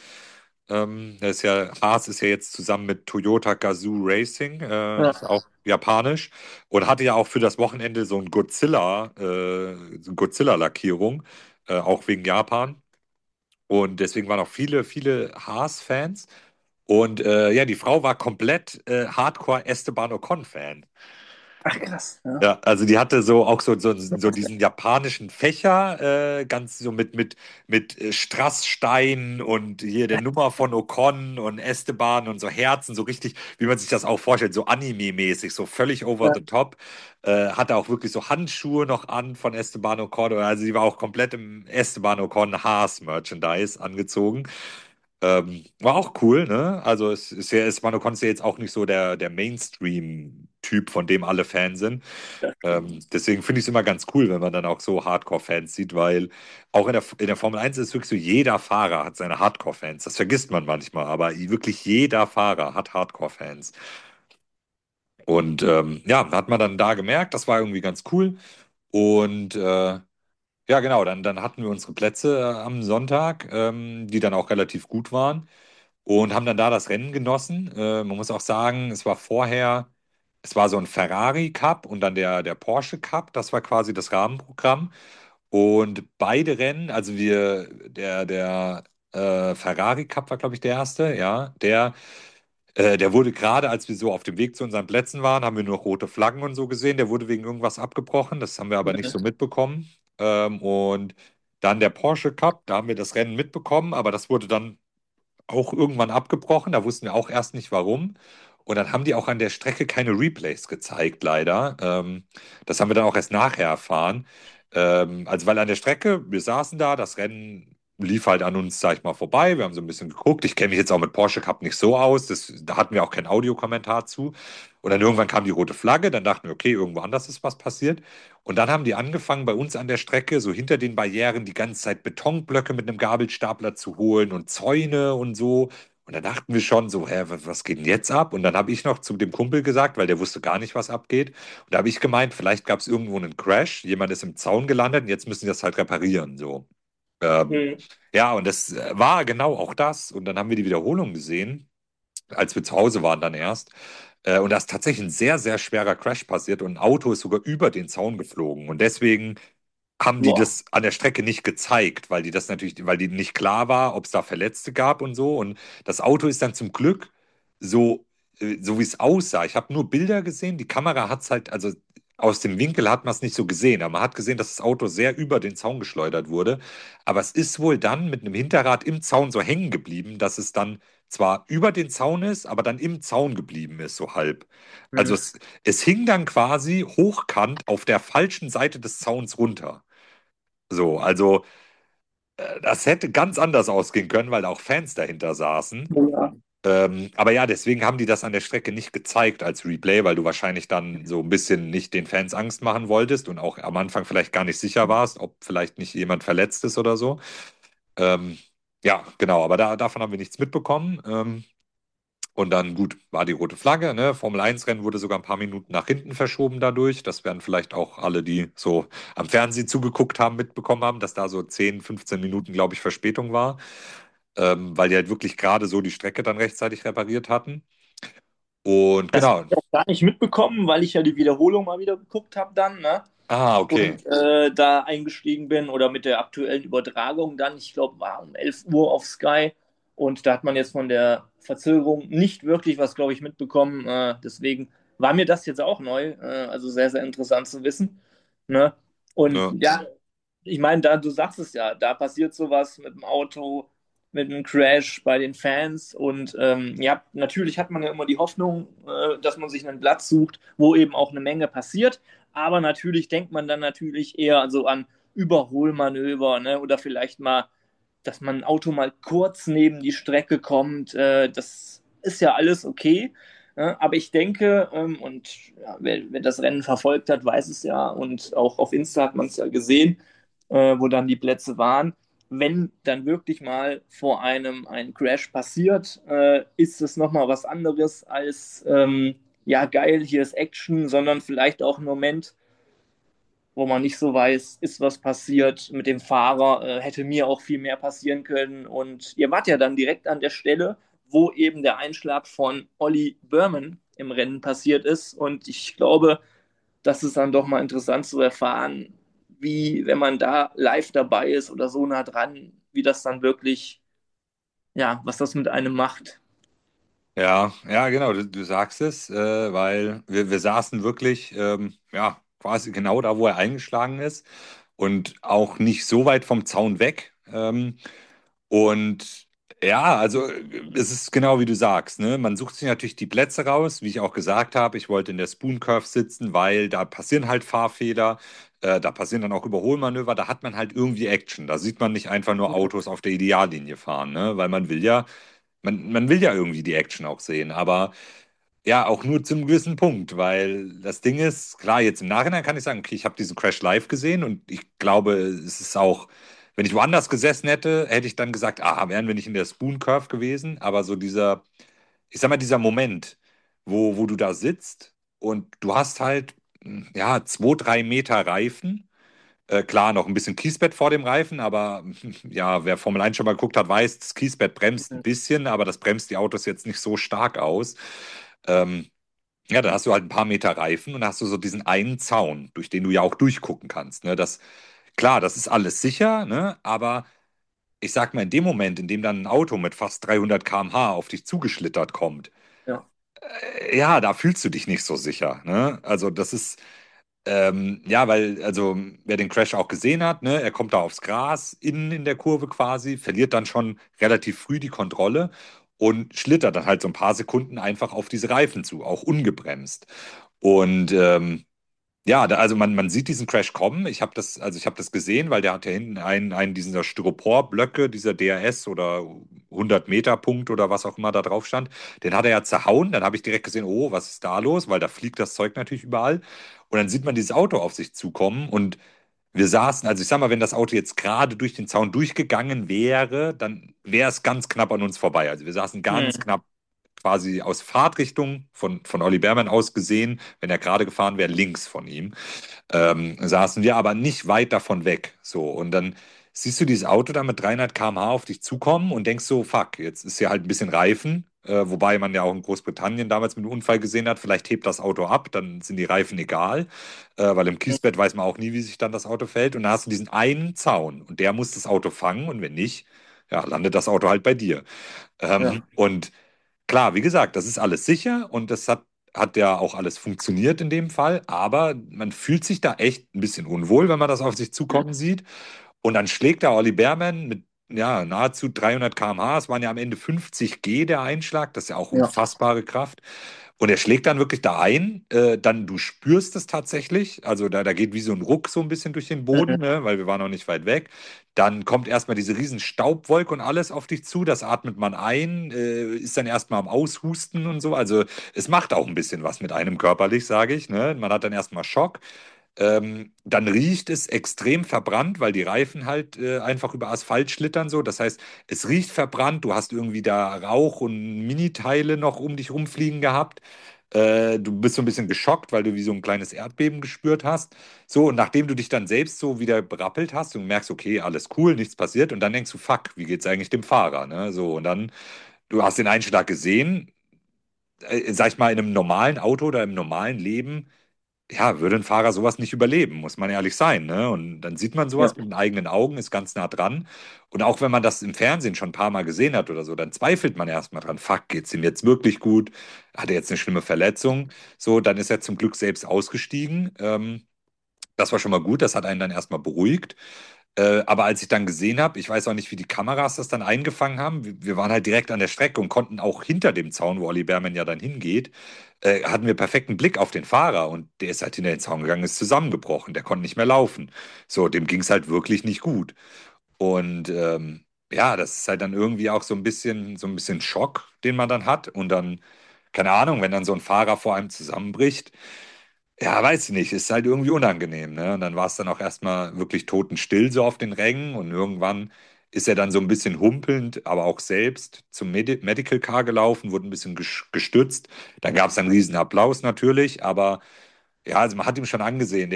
Haas ist ja jetzt zusammen mit Toyota Gazoo Racing, ist Ja. auch japanisch und hatte ja auch für das Wochenende so ein Godzilla-Lackierung, auch wegen Japan. Und deswegen waren auch viele, viele Haas-Fans. Und ja, die Frau war komplett Hardcore Esteban Ocon-Fan. Ach krass, ja. Ja, also die hatte so auch so diesen japanischen Fächer, ganz so mit Strassstein und hier der Nummer von Ocon und Esteban und so Herzen, so richtig, wie man sich das auch vorstellt, so Anime-mäßig, so völlig over Ja. the top. Hatte auch wirklich so Handschuhe noch an von Esteban Ocon, also sie war auch komplett im Esteban Ocon Haas-Merchandise angezogen. War auch cool, ne? Also es ist ja, Esteban Ocon ist ja jetzt auch nicht so der Mainstream-Typ, von dem alle Fan sind. Deswegen finde ich es immer ganz cool, wenn man dann auch so Hardcore-Fans sieht, weil auch in der Formel Eins ist es wirklich so, jeder Fahrer hat seine Hardcore-Fans. Das vergisst man manchmal, aber wirklich jeder Fahrer hat Hardcore-Fans. Und ja, hat man dann da gemerkt, das war irgendwie ganz cool. Und ja, genau, dann hatten wir unsere Plätze am Sonntag, die dann auch relativ gut waren und haben dann da das Rennen genossen. Man muss auch sagen, es war so ein Ferrari Cup und dann der Porsche Cup, das war quasi das Rahmenprogramm. Und beide Rennen, also der Ferrari Cup war, glaube ich, der erste, ja, der wurde gerade, als wir so auf dem Weg zu unseren Plätzen waren, haben wir nur rote Flaggen und so gesehen. Der wurde wegen irgendwas abgebrochen. Das haben wir aber nicht so mitbekommen. Und dann der Porsche Cup, da haben wir das Rennen mitbekommen, aber das wurde dann auch irgendwann abgebrochen. Da wussten wir auch erst nicht warum. Und dann haben die auch an der Strecke keine Replays gezeigt, leider. Das haben wir dann auch erst nachher erfahren. Also, weil an der Strecke, wir saßen da, das Rennen lief halt an uns, sag ich mal, vorbei. Wir haben so ein bisschen geguckt. Ich kenne mich jetzt auch mit Porsche Cup nicht so aus. Da hatten wir auch keinen Audiokommentar zu. Und dann irgendwann kam die rote Flagge. Dann dachten wir, okay, irgendwo anders ist was passiert. Und dann haben die angefangen, bei uns an der Strecke, so hinter den Barrieren, die ganze Zeit Betonblöcke mit einem Gabelstapler zu holen und Zäune und so. Und da dachten wir schon so, hä, was geht denn jetzt ab? Und dann habe ich noch zu dem Kumpel gesagt, weil der wusste gar nicht, was abgeht. Und da habe ich gemeint, vielleicht gab es irgendwo einen Crash, jemand ist im Zaun gelandet und jetzt müssen die das halt reparieren. So. Ähm, Hm. ja, und das war genau auch das. Und dann haben wir die Wiederholung gesehen, als wir zu Hause waren dann erst. Und da ist tatsächlich ein sehr, sehr schwerer Crash passiert und ein Auto ist sogar über den Zaun geflogen. Und deswegen haben die Boah. das an der Strecke nicht gezeigt, weil die nicht klar war, ob es da Verletzte gab und so. Und das Auto ist dann zum Glück so so wie es aussah. Ich habe nur Bilder gesehen. Die Kamera hat es halt, also aus dem Winkel hat man es nicht so gesehen, aber man hat gesehen, dass das Auto sehr über den Zaun geschleudert wurde. Aber es ist wohl dann mit einem Hinterrad im Zaun so hängen geblieben, dass es dann zwar über den Zaun ist, aber dann im Zaun geblieben ist, so halb. Also Hm. es hing dann quasi hochkant auf der falschen Seite des Zauns runter. So, also das hätte ganz anders ausgehen können, weil da auch Fans dahinter saßen. Ja. Aber ja, deswegen haben die das an der Strecke nicht gezeigt als Replay, weil du wahrscheinlich dann so ein bisschen nicht den Fans Angst machen wolltest und auch am Anfang vielleicht gar nicht sicher warst, ob vielleicht nicht jemand verletzt ist oder so. Ähm, ja, genau, aber davon haben wir nichts mitbekommen. Und dann, gut, war die rote Flagge, ne? Formel 1 Rennen wurde sogar ein paar Minuten nach hinten verschoben dadurch. Das werden vielleicht auch alle, die so am Fernsehen zugeguckt haben, mitbekommen haben, dass da so 10, 15 Minuten, glaube ich, Verspätung war, weil die halt wirklich gerade so die Strecke dann rechtzeitig repariert hatten. Und Das habe genau. ich auch gar nicht mitbekommen, weil ich ja die Wiederholung mal wieder geguckt habe dann, ne? Ah, okay. Und da eingestiegen bin oder mit der aktuellen Übertragung dann, ich glaube, war um 11 Uhr auf Sky. Und da hat man jetzt von der Verzögerung nicht wirklich was, glaube ich, mitbekommen. Deswegen war mir das jetzt auch neu. Also sehr, sehr interessant zu wissen. Ne? Und Ne? ja, ich meine, da, du sagst es ja, da passiert sowas mit dem Auto, mit einem Crash bei den Fans. Und ja, natürlich hat man ja immer die Hoffnung, dass man sich einen Platz sucht, wo eben auch eine Menge passiert. Aber natürlich denkt man dann natürlich eher so an Überholmanöver, ne? Oder vielleicht mal, dass man ein Auto mal kurz neben die Strecke kommt. Das ist ja alles okay. Aber ich denke, und ja, wer das Rennen verfolgt hat, weiß es ja, und auch auf Insta hat man es ja gesehen, wo dann die Plätze waren. Wenn dann wirklich mal vor einem ein Crash passiert, ist es nochmal was anderes als, ja, geil, hier ist Action, sondern vielleicht auch ein Moment, wo man nicht so weiß, ist was passiert mit dem Fahrer, hätte mir auch viel mehr passieren können. Und ihr wart ja dann direkt an der Stelle, wo eben der Einschlag von Olli Berman im Rennen passiert ist. Und ich glaube, das ist dann doch mal interessant zu erfahren, wie, wenn man da live dabei ist oder so nah dran, wie das dann wirklich, ja, was das mit einem macht. Ja, ja, genau, du sagst es, weil wir saßen wirklich, ja, quasi genau da, wo er eingeschlagen ist und auch nicht so weit vom Zaun weg. Und ja, also es ist genau wie du sagst, ne? Man sucht sich natürlich die Plätze raus, wie ich auch gesagt habe. Ich wollte in der Spoon Curve sitzen, weil da passieren halt Fahrfehler, da passieren dann auch Überholmanöver, da hat man halt irgendwie Action. Da sieht man nicht einfach nur Autos auf der Ideallinie fahren, ne? Weil man will ja irgendwie die Action auch sehen, aber ja, auch nur zum gewissen Punkt, weil das Ding ist, klar, jetzt im Nachhinein kann ich sagen, okay, ich habe diesen Crash live gesehen und ich glaube, es ist auch, wenn ich woanders gesessen hätte, hätte ich dann gesagt, ah, wären wir nicht in der Spoon Curve gewesen, aber so dieser, ich sag mal, dieser Moment, wo du da sitzt und du hast halt, ja, 2, 3 Meter Reifen. Klar, noch ein bisschen Kiesbett vor dem Reifen, aber ja, wer Formel 1 schon mal geguckt hat, weiß, das Kiesbett bremst ein bisschen, aber das bremst die Autos jetzt nicht so stark aus. Ähm, ja, dann hast du halt ein paar Meter Reifen und dann hast du so diesen einen Zaun, durch den du ja auch durchgucken kannst. Ne? Klar, das ist alles sicher, ne? Aber ich sag mal, in dem Moment, in dem dann ein Auto mit fast 300 km/h auf dich zugeschlittert kommt, Ja. ja, da fühlst du dich nicht so sicher. Ne? Also das ist, ja, weil, also wer den Crash auch gesehen hat, ne, er kommt da aufs Gras, innen in der Kurve quasi, verliert dann schon relativ früh die Kontrolle und schlittert dann halt so ein paar Sekunden einfach auf diese Reifen zu, auch ungebremst. Und ja, also man sieht diesen Crash kommen. Also ich habe das gesehen, weil der hat ja hinten einen dieser Styroporblöcke, dieser DRS oder 100-Meter-Punkt oder was auch immer da drauf stand. Den hat er ja zerhauen. Dann habe ich direkt gesehen, oh, was ist da los? Weil da fliegt das Zeug natürlich überall. Und dann sieht man dieses Auto auf sich zukommen und wir saßen, also ich sag mal, wenn das Auto jetzt gerade durch den Zaun durchgegangen wäre, dann wäre es ganz knapp an uns vorbei. Also wir saßen ganz Hm. knapp quasi aus Fahrtrichtung von Olli Behrmann aus gesehen, wenn er gerade gefahren wäre, links von ihm, saßen wir aber nicht weit davon weg. So, und dann siehst du dieses Auto da mit 300 km/h auf dich zukommen und denkst so, fuck, jetzt ist hier halt ein bisschen Reifen. Wobei man ja auch in Großbritannien damals mit einem Unfall gesehen hat, vielleicht hebt das Auto ab, dann sind die Reifen egal, weil im Kiesbett weiß man auch nie, wie sich dann das Auto fällt. Und da hast du diesen einen Zaun und der muss das Auto fangen und wenn nicht, ja, landet das Auto halt bei dir. Ja. Und klar, wie gesagt, das ist alles sicher und hat ja auch alles funktioniert in dem Fall, aber man fühlt sich da echt ein bisschen unwohl, wenn man das auf sich zukommen sieht. Und dann schlägt da Olli Behrmann mit ja, nahezu 300 km/h. Es waren ja am Ende 50 G der Einschlag, das ist ja auch Ja. unfassbare Kraft. Und er schlägt dann wirklich da ein, dann du spürst es tatsächlich, also da geht wie so ein Ruck so ein bisschen durch den Boden, Mhm. ne, weil wir waren noch nicht weit weg. Dann kommt erstmal diese riesen Staubwolke und alles auf dich zu, das atmet man ein, ist dann erstmal am Aushusten und so. Also es macht auch ein bisschen was mit einem körperlich, sage ich. Ne? Man hat dann erstmal Schock. Dann riecht es extrem verbrannt, weil die Reifen halt einfach über Asphalt schlittern so. Das heißt, es riecht verbrannt, du hast irgendwie da Rauch und Miniteile noch um dich rumfliegen gehabt. Du bist so ein bisschen geschockt, weil du wie so ein kleines Erdbeben gespürt hast. So, und nachdem du dich dann selbst so wieder berappelt hast und merkst, okay, alles cool, nichts passiert, und dann denkst du, fuck, wie geht's eigentlich dem Fahrer? Ne? So, und dann, du hast den Einschlag gesehen, sag ich mal, in einem normalen Auto oder im normalen Leben ja, würde ein Fahrer sowas nicht überleben, muss man ehrlich sein, ne? Und dann sieht man Ja. sowas mit den eigenen Augen, ist ganz nah dran. Und auch wenn man das im Fernsehen schon ein paar Mal gesehen hat oder so, dann zweifelt man erstmal dran, fuck, geht's ihm jetzt wirklich gut? Hat er jetzt eine schlimme Verletzung? So, dann ist er zum Glück selbst ausgestiegen. Das war schon mal gut, das hat einen dann erstmal beruhigt. Aber als ich dann gesehen habe, ich weiß auch nicht, wie die Kameras das dann eingefangen haben, wir waren halt direkt an der Strecke und konnten auch hinter dem Zaun, wo Olli Behrmann ja dann hingeht, hatten wir perfekten Blick auf den Fahrer und der ist halt hinter den Zaun gegangen, ist zusammengebrochen, der konnte nicht mehr laufen. So, dem ging es halt wirklich nicht gut. Und ja, das ist halt dann irgendwie auch so ein bisschen Schock, den man dann hat. Und dann, keine Ahnung, wenn dann so ein Fahrer vor einem zusammenbricht, ja, weiß ich nicht, ist halt irgendwie unangenehm, ne? Und dann war es dann auch erstmal wirklich totenstill so auf den Rängen und irgendwann ist er dann so ein bisschen humpelnd, aber auch selbst zum Medical Car gelaufen, wurde ein bisschen gestützt. Dann gab es einen riesen Applaus natürlich, aber ja, also man hat ihm schon angesehen,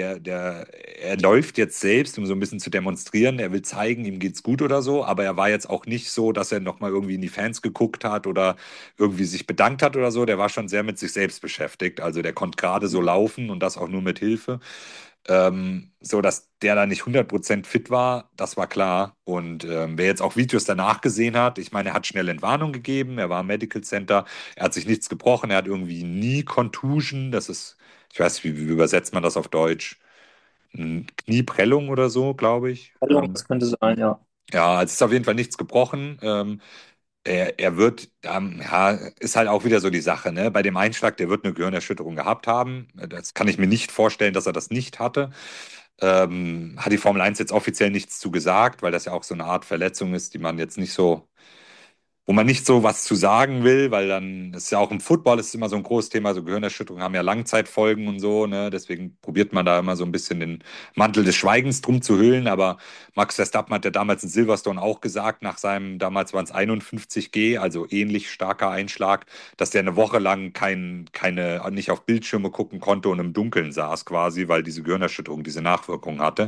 er läuft jetzt selbst, um so ein bisschen zu demonstrieren. Er will zeigen, ihm geht's gut oder so, aber er war jetzt auch nicht so, dass er nochmal irgendwie in die Fans geguckt hat oder irgendwie sich bedankt hat oder so. Der war schon sehr mit sich selbst beschäftigt. Also der konnte gerade so laufen und das auch nur mit Hilfe. So dass der da nicht 100% fit war, das war klar. Und wer jetzt auch Videos danach gesehen hat, ich meine, er hat schnell Entwarnung gegeben, er war im Medical Center, er hat sich nichts gebrochen, er hat irgendwie nie Contusion, das ist, ich weiß nicht, wie übersetzt man das auf Deutsch? Knieprellung oder so, glaube ich. Das könnte sein, ja. Ja, also es ist auf jeden Fall nichts gebrochen. Er wird, ja, ist halt auch wieder so die Sache, ne? Bei dem Einschlag, der wird eine Gehirnerschütterung gehabt haben. Das kann ich mir nicht vorstellen, dass er das nicht hatte. Hat die Formel Eins jetzt offiziell nichts zu gesagt, weil das ja auch so eine Art Verletzung ist, die man jetzt nicht so wo man nicht so was zu sagen will, weil dann ist ja auch im Football ist immer so ein großes Thema, so Gehirnerschütterungen haben ja Langzeitfolgen und so, ne? Deswegen probiert man da immer so ein bisschen den Mantel des Schweigens drum zu hüllen. Aber Max Verstappen hat ja damals in Silverstone auch gesagt, nach seinem, damals waren es 51 G, also ähnlich starker Einschlag, dass der eine Woche lang nicht auf Bildschirme gucken konnte und im Dunkeln saß quasi, weil diese Gehirnerschütterung diese Nachwirkungen hatte.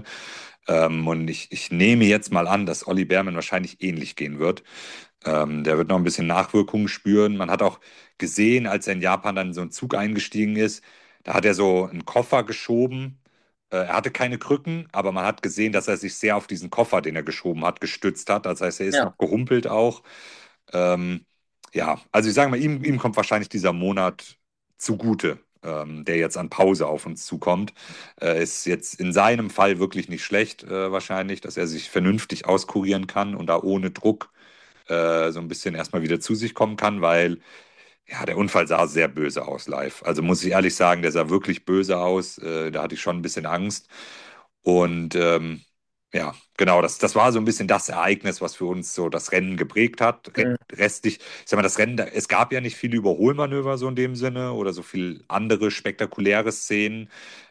Und ich nehme jetzt mal an, dass Olli Behrmann wahrscheinlich ähnlich gehen wird. Der wird noch ein bisschen Nachwirkungen spüren. Man hat auch gesehen, als er in Japan dann in so einen Zug eingestiegen ist, da hat er so einen Koffer geschoben. Er hatte keine Krücken, aber man hat gesehen, dass er sich sehr auf diesen Koffer, den er geschoben hat, gestützt hat. Das heißt, er ist noch Ja. gehumpelt auch. Ähm, ja, also ich sage mal, ihm kommt wahrscheinlich dieser Monat zugute, der jetzt an Pause auf uns zukommt. Ist jetzt in seinem Fall wirklich nicht schlecht, wahrscheinlich, dass er sich vernünftig auskurieren kann und da ohne Druck so ein bisschen erstmal wieder zu sich kommen kann, weil ja, der Unfall sah sehr böse aus live. Also muss ich ehrlich sagen, der sah wirklich böse aus. Da hatte ich schon ein bisschen Angst. Und ja, genau, das war so ein bisschen das Ereignis, was für uns so das Rennen geprägt hat. Mhm. Restlich, ich sag mal, das Rennen, es gab ja nicht viele Überholmanöver so in dem Sinne oder so viel andere spektakuläre Szenen.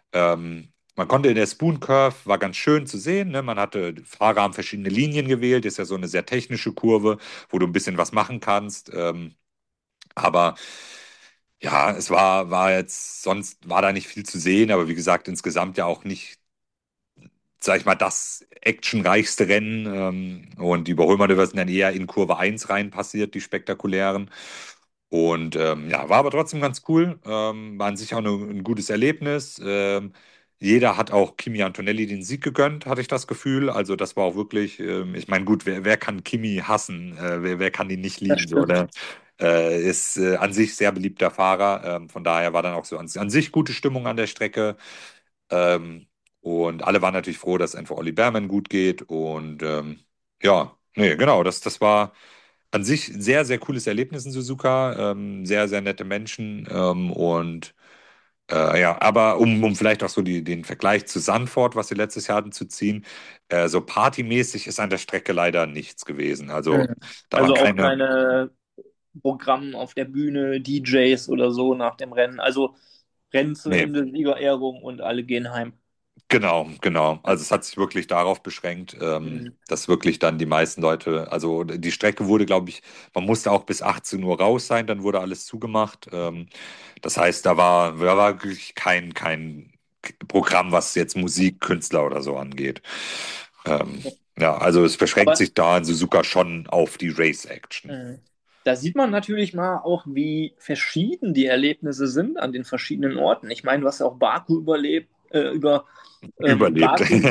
Man konnte in der Spoon Curve, war ganz schön zu sehen, ne? Man hatte, Fahrer haben verschiedene Linien gewählt, ist ja so eine sehr technische Kurve, wo du ein bisschen was machen kannst. Aber ja, war jetzt, sonst war da nicht viel zu sehen, aber wie gesagt, insgesamt ja auch nicht, sag ich mal, das actionreichste Rennen. Und die Überholmanöver sind dann eher in Kurve eins rein passiert, die spektakulären. Und ja, war aber trotzdem ganz cool. War an sich auch ein gutes Erlebnis. Jeder hat auch Kimi Antonelli den Sieg gegönnt, hatte ich das Gefühl. Also das war auch wirklich, ich meine, gut, wer kann Kimi hassen? Wer kann ihn nicht Das lieben? So, stimmt. ne? Ist an sich sehr beliebter Fahrer. Von daher war dann auch so an sich gute Stimmung an der Strecke. Ähm, und alle waren natürlich froh, dass einfach Olli Behrmann gut geht. Und ja, nee, genau, das war an sich ein sehr, sehr cooles Erlebnis in Suzuka. Sehr, sehr nette Menschen. Und ja, aber um vielleicht auch so den Vergleich zu Zandvoort, was wir letztes Jahr hatten, zu ziehen, so partymäßig ist an der Strecke leider nichts gewesen. Also Mhm. da waren Also auch keine, keine Programm auf der Bühne, DJs oder so nach dem Rennen. Also Rennen zu nee, Ende, Siegerehrung und alle gehen heim. genau, genau. Also es hat sich wirklich darauf beschränkt, Mhm. dass wirklich dann die meisten Leute, also die Strecke wurde, glaube ich, man musste auch bis 18 Uhr raus sein, dann wurde alles zugemacht. Das heißt, da war wirklich kein Programm, was jetzt Musik, Künstler oder so angeht. Ja, also es beschränkt Aber sich da in Suzuka schon auf die Race-Action. mhm. Da sieht man natürlich mal auch, wie verschieden die Erlebnisse sind an den verschiedenen Orten. Ich meine, du hast ja auch Baku über Überlebt. Baku,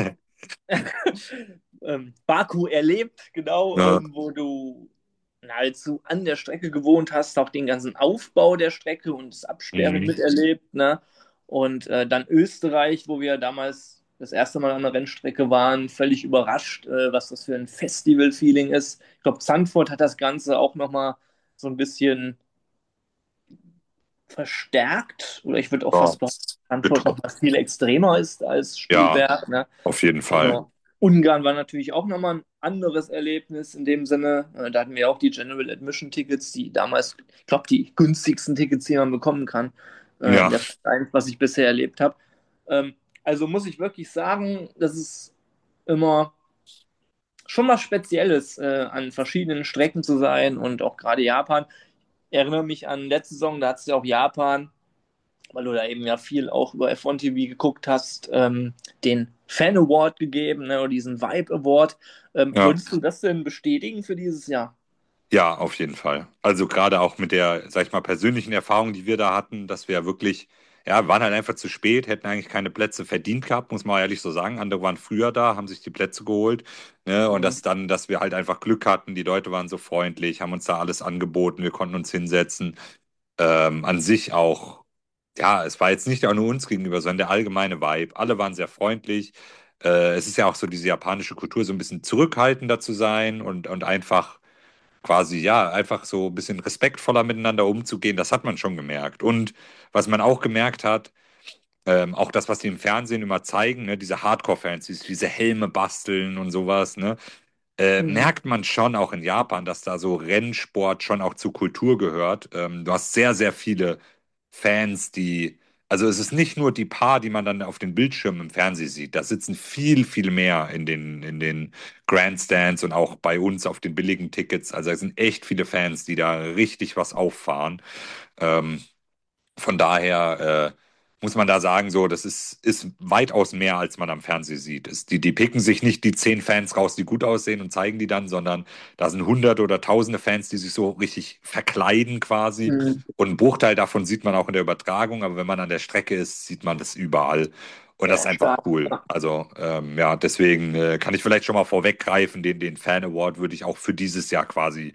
Baku erlebt, genau, Ja. wo du nahezu an der Strecke gewohnt hast, auch den ganzen Aufbau der Strecke und das Absperren Mhm. miterlebt, ne? Und dann Österreich, wo wir damals das erste Mal an der Rennstrecke waren, völlig überrascht, was das für ein Festival-Feeling ist. Ich glaube, Zandvoort hat das Ganze auch nochmal so ein bisschen verstärkt, oder ich würde auch Ja, fast behaupten, dass Zandvoort betrifft. nochmal viel extremer ist als Ja, Spielberg, ne? auf jeden Fall. Also Ungarn war natürlich auch nochmal ein anderes Erlebnis in dem Sinne. Da hatten wir auch die General Admission Tickets, die damals, ich glaube, die günstigsten Tickets, die man bekommen kann, in Ja, der Formel 1, was ich bisher erlebt habe. Also muss ich wirklich sagen, das ist immer schon was Spezielles, an verschiedenen Strecken zu sein und auch gerade Japan. Ich erinnere mich an letzte Saison, da hat es ja auch Japan, weil du da eben ja viel auch über F1 TV geguckt hast, den Fan Award gegeben, ne, oder diesen Vibe Award. ja. Würdest du das denn bestätigen für dieses Jahr? Ja, auf jeden Fall. Also gerade auch mit der, sag ich mal, persönlichen Erfahrung, die wir da hatten, dass wir wirklich, ja, waren halt einfach zu spät, hätten eigentlich keine Plätze verdient gehabt, muss man ehrlich so sagen. Andere waren früher da, haben sich die Plätze geholt, ne? Und Mhm. dass wir halt einfach Glück hatten, die Leute waren so freundlich, haben uns da alles angeboten, wir konnten uns hinsetzen. An sich auch, ja, es war jetzt nicht auch nur uns gegenüber, sondern der allgemeine Vibe. Alle waren sehr freundlich. Es ist ja auch so diese japanische Kultur, so ein bisschen zurückhaltender zu sein und einfach quasi, ja, einfach so ein bisschen respektvoller miteinander umzugehen, das hat man schon gemerkt. Und was man auch gemerkt hat, auch das, was die im Fernsehen immer zeigen, ne, diese Hardcore-Fans, diese Helme basteln und sowas, ne, Mhm. merkt man schon auch in Japan, dass da so Rennsport schon auch zur Kultur gehört. Du hast sehr, sehr viele Fans, also es ist nicht nur die paar, die man dann auf den Bildschirmen im Fernsehen sieht. Da sitzen viel, viel mehr in den Grandstands und auch bei uns auf den billigen Tickets. Also es sind echt viele Fans, die da richtig was auffahren. Ähm, von daher muss man da sagen, so, das ist weitaus mehr, als man am Fernsehen sieht. Die picken sich nicht die 10 Fans raus, die gut aussehen und zeigen die dann, sondern da sind hunderte oder tausende Fans, die sich so richtig verkleiden quasi. Mhm. Und einen Bruchteil davon sieht man auch in der Übertragung, aber wenn man an der Strecke ist, sieht man das überall. Und das ist Ja, einfach stark. cool. Also, ja, deswegen kann ich vielleicht schon mal vorweggreifen, den Fan Award würde ich auch für dieses Jahr quasi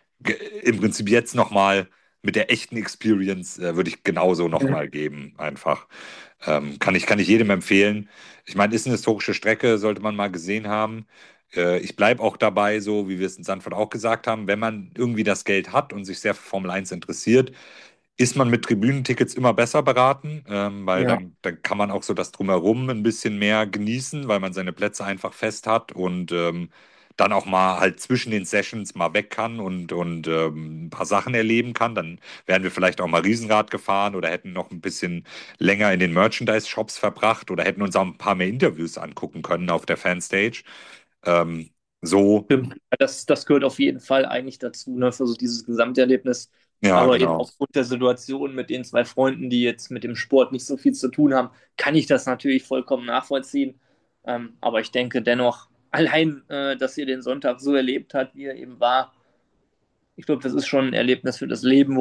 im Prinzip jetzt nochmal mit der echten Experience würde ich genauso Mhm. nochmal geben, einfach. Kann ich jedem empfehlen. Ich meine, ist eine historische Strecke, sollte man mal gesehen haben. Ich bleibe auch dabei, so wie wir es in Sandford auch gesagt haben, wenn man irgendwie das Geld hat und sich sehr für Formel 1 interessiert, ist man mit Tribünentickets immer besser beraten, weil Ja, dann kann man auch so das Drumherum ein bisschen mehr genießen, weil man seine Plätze einfach fest hat und dann auch mal halt zwischen den Sessions mal weg kann und ein paar Sachen erleben kann. Dann wären wir vielleicht auch mal Riesenrad gefahren oder hätten noch ein bisschen länger in den Merchandise-Shops verbracht oder hätten uns auch ein paar mehr Interviews angucken können auf der Fanstage. Ähm, so, stimmt. Ja, das gehört auf jeden Fall eigentlich dazu, ne, für so dieses Gesamterlebnis. ja, Aber eben genau. aufgrund der Situation mit den zwei Freunden, die jetzt mit dem Sport nicht so viel zu tun haben, kann ich das natürlich vollkommen nachvollziehen. Aber ich denke dennoch, allein, dass ihr den Sonntag so erlebt habt, wie er eben war, ich glaube, das ist schon ein Erlebnis für das Leben,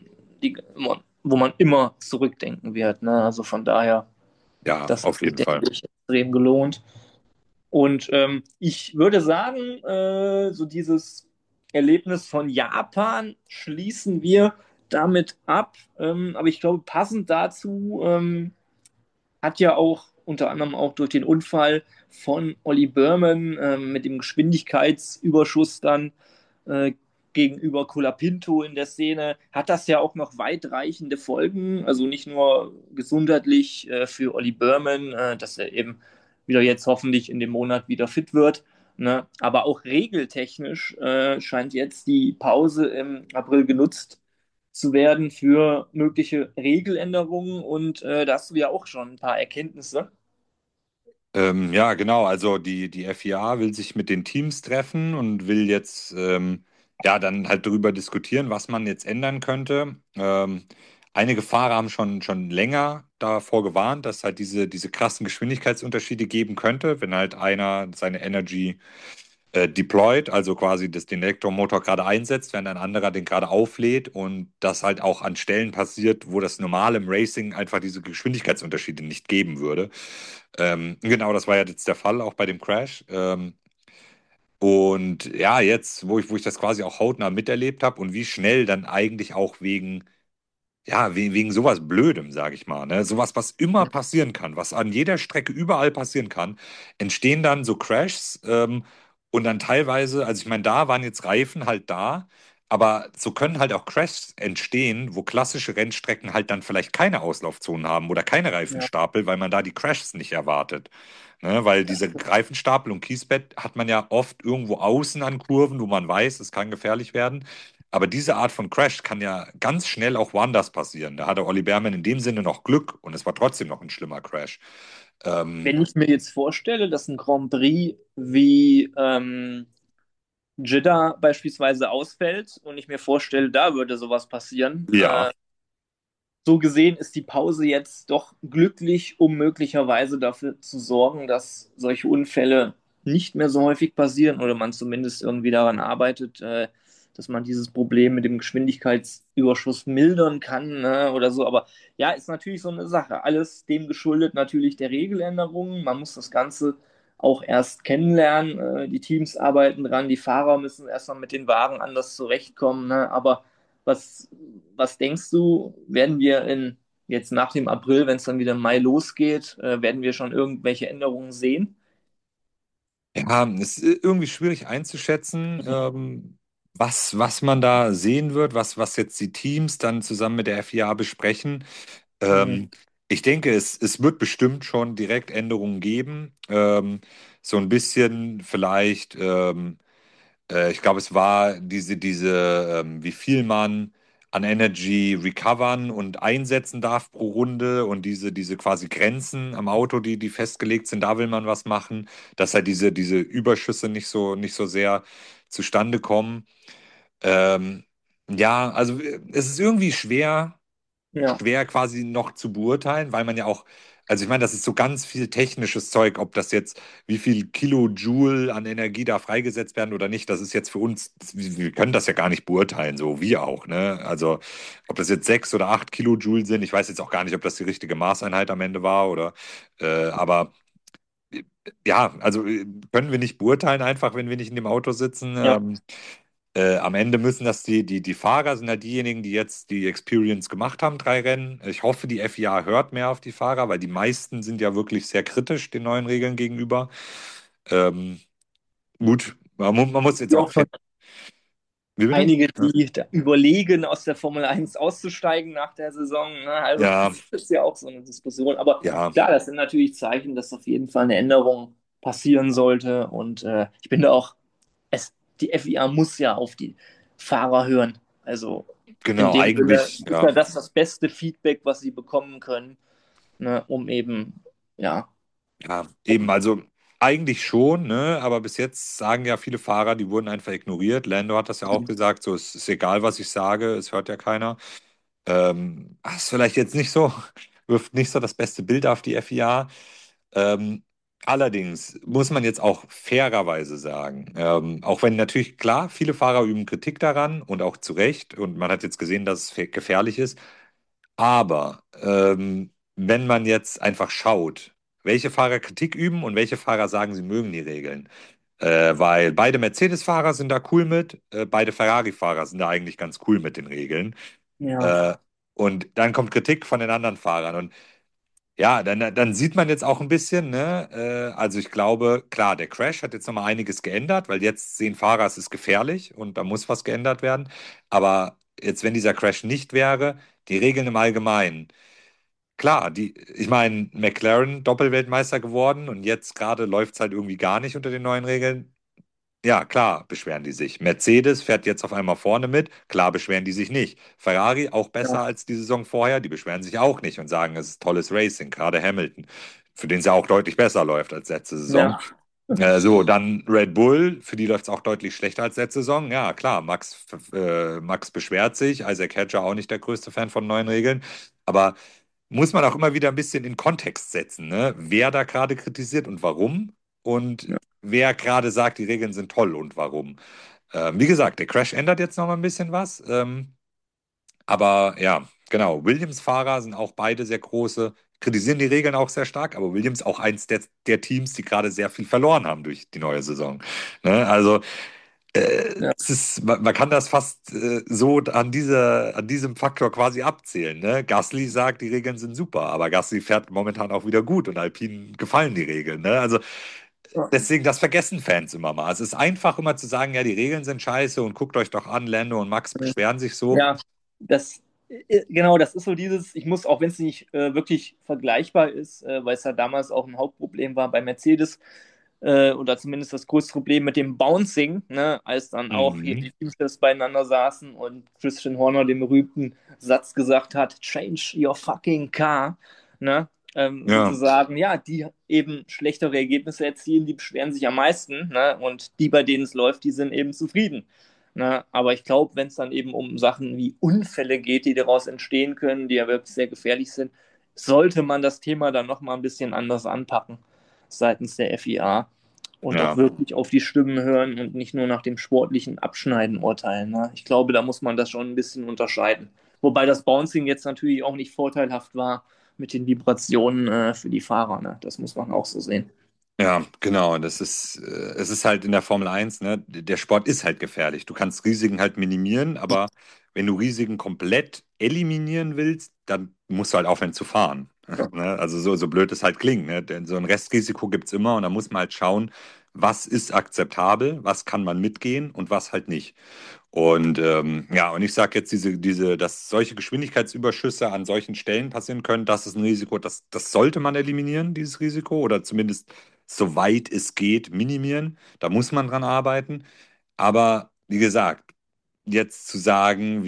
wo man immer zurückdenken wird. Ne? Also von daher, Ja, das hat auf sich, jeden denke Fall. ich, extrem gelohnt. Und ich würde sagen, so dieses Erlebnis von Japan schließen wir damit ab. Aber ich glaube, passend dazu hat ja auch unter anderem auch durch den Unfall von Olli Berman mit dem Geschwindigkeitsüberschuss dann äh, gegenüber Colapinto in der Szene, hat das ja auch noch weitreichende Folgen. Also nicht nur gesundheitlich für Olli Berman, dass er eben wieder jetzt hoffentlich in dem Monat wieder fit wird. Ne? Aber auch regeltechnisch scheint jetzt die Pause im April genutzt zu werden für mögliche Regeländerungen. Und da hast du ja auch schon ein paar Erkenntnisse. Ja, genau. Also die FIA will sich mit den Teams treffen und will jetzt ja dann halt darüber diskutieren, was man jetzt ändern könnte. Einige Fahrer haben schon länger davor gewarnt, dass halt diese krassen Geschwindigkeitsunterschiede geben könnte, wenn halt einer seine Energy deployed, also quasi den Elektromotor gerade einsetzt, während ein anderer den gerade auflädt und das halt auch an Stellen passiert, wo das normal im Racing einfach diese Geschwindigkeitsunterschiede nicht geben würde. Genau, das war ja jetzt der Fall auch bei dem Crash. Und ja, jetzt, wo ich das quasi auch hautnah miterlebt habe und wie schnell dann eigentlich auch wegen sowas Blödem, sage ich mal, ne? Sowas, was immer passieren kann, was an jeder Strecke überall passieren kann, entstehen dann so Crashs und dann teilweise, also ich meine, da waren jetzt Reifen halt da, aber so können halt auch Crashs entstehen, wo klassische Rennstrecken halt dann vielleicht keine Auslaufzonen haben oder keine Ja. Reifenstapel, weil man da die Crashs nicht erwartet. Ne? Weil diese Reifenstapel und Kiesbett hat man ja oft irgendwo außen an Kurven, wo man weiß, es kann gefährlich werden. Aber diese Art von Crash kann ja ganz schnell auch woanders passieren. Da hatte Olli Behrmann in dem Sinne noch Glück und es war trotzdem noch ein schlimmer Crash. Ähm, Wenn ich mir jetzt vorstelle, dass ein Grand Prix wie Jeddah beispielsweise ausfällt und ich mir vorstelle, da würde sowas passieren, ja, so gesehen ist die Pause jetzt doch glücklich, um möglicherweise dafür zu sorgen, dass solche Unfälle nicht mehr so häufig passieren oder man zumindest irgendwie daran arbeitet, dass man dieses Problem mit dem Geschwindigkeitsüberschuss mildern kann, ne, oder so. Aber ja, ist natürlich so eine Sache. Alles dem geschuldet natürlich der Regeländerungen. Man muss das Ganze auch erst kennenlernen. Die Teams arbeiten dran, die Fahrer müssen erstmal mit den Wagen anders zurechtkommen. Ne? Aber was, was denkst du, werden wir jetzt nach dem April, wenn es dann wieder im Mai losgeht, werden wir schon irgendwelche Änderungen sehen? ja, es ist irgendwie schwierig einzuschätzen, was man da sehen wird, was jetzt die Teams dann zusammen mit der FIA besprechen. Mhm. Ähm, Ich denke, es wird bestimmt schon direkt Änderungen geben. So ein bisschen vielleicht. Ich glaube, es war wie viel man an Energy recovern und einsetzen darf pro Runde und diese quasi Grenzen am Auto, die festgelegt sind, da will man was machen, dass halt diese Überschüsse nicht so sehr zustande kommen. Ähm, ja, also es ist irgendwie Ja, schwer quasi noch zu beurteilen, weil man ja auch, also ich meine, das ist so ganz viel technisches Zeug, ob das jetzt, wie viel Kilojoule an Energie da freigesetzt werden oder nicht, das ist jetzt für uns, wir können das ja gar nicht beurteilen, so wir auch, ne? Also ob das jetzt 6 oder 8 Kilojoule sind, ich weiß jetzt auch gar nicht, ob das die richtige Maßeinheit am Ende war oder, aber ja, also können wir nicht beurteilen einfach, wenn wir nicht in dem Auto sitzen. ja, Am Ende müssen das die Fahrer sind halt diejenigen, die jetzt die Experience gemacht haben, 3 Rennen. Ich hoffe, die FIA hört mehr auf die Fahrer, weil die meisten sind ja wirklich sehr kritisch den neuen Regeln gegenüber. Ähm, gut, man muss jetzt ja auch. auch schon Wie bitte? einige, Ja, die da überlegen, aus der Formel Eins auszusteigen nach der Saison. Ne? Also ja, das ist ja auch so eine Diskussion. Aber ja, klar, das sind natürlich Zeichen, dass auf jeden Fall eine Änderung passieren sollte. Und ich bin da auch, die FIA muss ja auf die Fahrer hören. Also in genau, dem Sinne eigentlich, ist ja. ja das beste Feedback, was sie bekommen können, ne, um eben, ja, Ja, eben, also eigentlich schon, ne? Aber bis jetzt sagen ja viele Fahrer, die wurden einfach ignoriert. Lando hat das ja auch gesagt, so es ist egal, was ich sage, es hört ja keiner. Das ist vielleicht jetzt nicht so, wirft nicht so das beste Bild auf die FIA. Ähm, Allerdings muss man jetzt auch fairerweise sagen, auch wenn natürlich klar, viele Fahrer üben Kritik daran und auch zu Recht und man hat jetzt gesehen, dass es gefährlich ist, aber wenn man jetzt einfach schaut, welche Fahrer Kritik üben und welche Fahrer sagen, sie mögen die Regeln, Weil beide Mercedes-Fahrer sind da cool mit, beide Ferrari-Fahrer sind da eigentlich ganz cool mit den Regeln. Ja, Äh, und dann kommt Kritik von den anderen Fahrern. Und ja, dann sieht man jetzt auch ein bisschen, ne? Also ich glaube, klar, der Crash hat jetzt nochmal einiges geändert, weil jetzt sehen Fahrer, es ist gefährlich und da muss was geändert werden. Aber jetzt, wenn dieser Crash nicht wäre, die Regeln im Allgemeinen. Klar, ich meine, McLaren Doppelweltmeister geworden und jetzt gerade läuft es halt irgendwie gar nicht unter den neuen Regeln. Ja, klar, beschweren die sich. Mercedes fährt jetzt auf einmal vorne mit. Klar, beschweren die sich nicht. Ferrari auch besser ja, als die Saison vorher. Die beschweren sich auch nicht und sagen, es ist tolles Racing. Gerade Hamilton, für den es ja auch deutlich besser läuft als letzte Saison. ja, So, dann Red Bull, für die läuft es auch deutlich schlechter als letzte Saison. Ja, klar, Max beschwert sich. Isaac Hedger auch nicht der größte Fan von neuen Regeln. Aber muss man auch immer wieder ein bisschen in Kontext setzen, ne? Wer da gerade kritisiert und warum und ja, wer gerade sagt, die Regeln sind toll und warum. Wie gesagt, der Crash ändert jetzt noch mal ein bisschen was. Aber ja, genau, Williams-Fahrer sind auch beide sehr große, kritisieren die Regeln auch sehr stark, aber Williams auch eins der Teams, die gerade sehr viel verloren haben durch die neue Saison. Ne? Also ja, man kann das fast so an diesem Faktor quasi abzählen. Ne? Gasly sagt, die Regeln sind super, aber Gasly fährt momentan auch wieder gut und Alpine gefallen die Regeln. Ne? Also ja. deswegen, das vergessen Fans immer mal. Es ist einfach immer zu sagen, ja, die Regeln sind scheiße und guckt euch doch an, Lando und Max beschweren sich so. Ja, das, genau, das ist so dieses, ich muss, auch wenn es nicht wirklich vergleichbar ist, weil es ja damals auch ein Hauptproblem war bei Mercedes, oder zumindest das größte Problem mit dem Bouncing, ne, als dann auch hier Mhm. die Teamchefs beieinander saßen und Christian Horner den berühmten Satz gesagt hat, change your fucking car, ne, Ja, sozusagen, ja, die eben schlechtere Ergebnisse erzielen, die beschweren sich am meisten, ne, und die, bei denen es läuft, die sind eben zufrieden. Ne? Aber ich glaube, wenn es dann eben um Sachen wie Unfälle geht, die daraus entstehen können, die ja wirklich sehr gefährlich sind, sollte man das Thema dann nochmal ein bisschen anders anpacken seitens der FIA und auch ja, wirklich auf die Stimmen hören und nicht nur nach dem sportlichen Abschneiden urteilen. Ne? Ich glaube, da muss man das schon ein bisschen unterscheiden. Wobei das Bouncing jetzt natürlich auch nicht vorteilhaft war mit den Vibrationen für die Fahrer. Ne? Das muss man auch so sehen. ja, genau. Es ist halt in der Formel Eins, ne, der Sport ist halt gefährlich. Du kannst Risiken halt minimieren, aber wenn du Risiken komplett eliminieren willst, dann musst du halt aufhören zu fahren. Ne? Also so blöd es halt klingt, ne? Denn so ein Restrisiko gibt es immer und da muss man halt schauen, was ist akzeptabel, was kann man mitgehen und was halt nicht. Und ja, und ich sage jetzt, dass solche Geschwindigkeitsüberschüsse an solchen Stellen passieren können, das ist ein Risiko, das sollte man eliminieren, dieses Risiko, oder zumindest soweit es geht, minimieren. Da muss man dran arbeiten. Aber wie gesagt, jetzt zu sagen,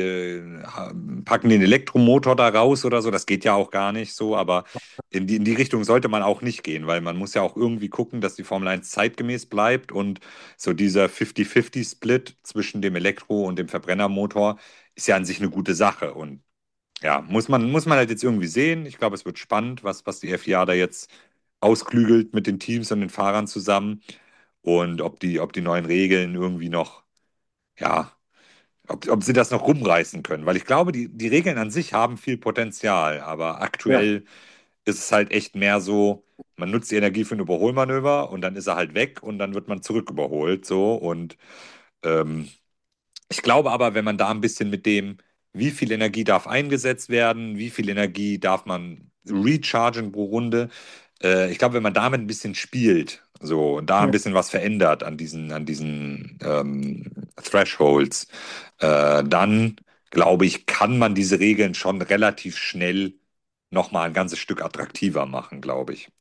wir packen den Elektromotor da raus oder so, das geht ja auch gar nicht so, aber in die Richtung sollte man auch nicht gehen, weil man muss ja auch irgendwie gucken, dass die Formel Eins zeitgemäß bleibt und so dieser 50-50-Split zwischen dem Elektro- und dem Verbrennermotor ist ja an sich eine gute Sache und ja, muss man halt jetzt irgendwie sehen. Ich glaube, es wird spannend, was die FIA da jetzt ausklügelt mit den Teams und den Fahrern zusammen und ob die neuen Regeln irgendwie noch, ja, ob sie das noch rumreißen können. Weil ich glaube, die Regeln an sich haben viel Potenzial, aber Ja. aktuell ist es halt echt mehr so, man nutzt die Energie für ein Überholmanöver und dann ist er halt weg und dann wird man zurück überholt, so und ähm, ich glaube aber, wenn man da ein bisschen mit dem, wie viel Energie darf eingesetzt werden, wie viel Energie darf man rechargen pro Runde, ich glaube, wenn man damit ein bisschen spielt, so und da ein Ja. bisschen was verändert an diesen Thresholds, dann glaube ich, kann man diese Regeln schon relativ schnell nochmal ein ganzes Stück attraktiver machen, glaube ich.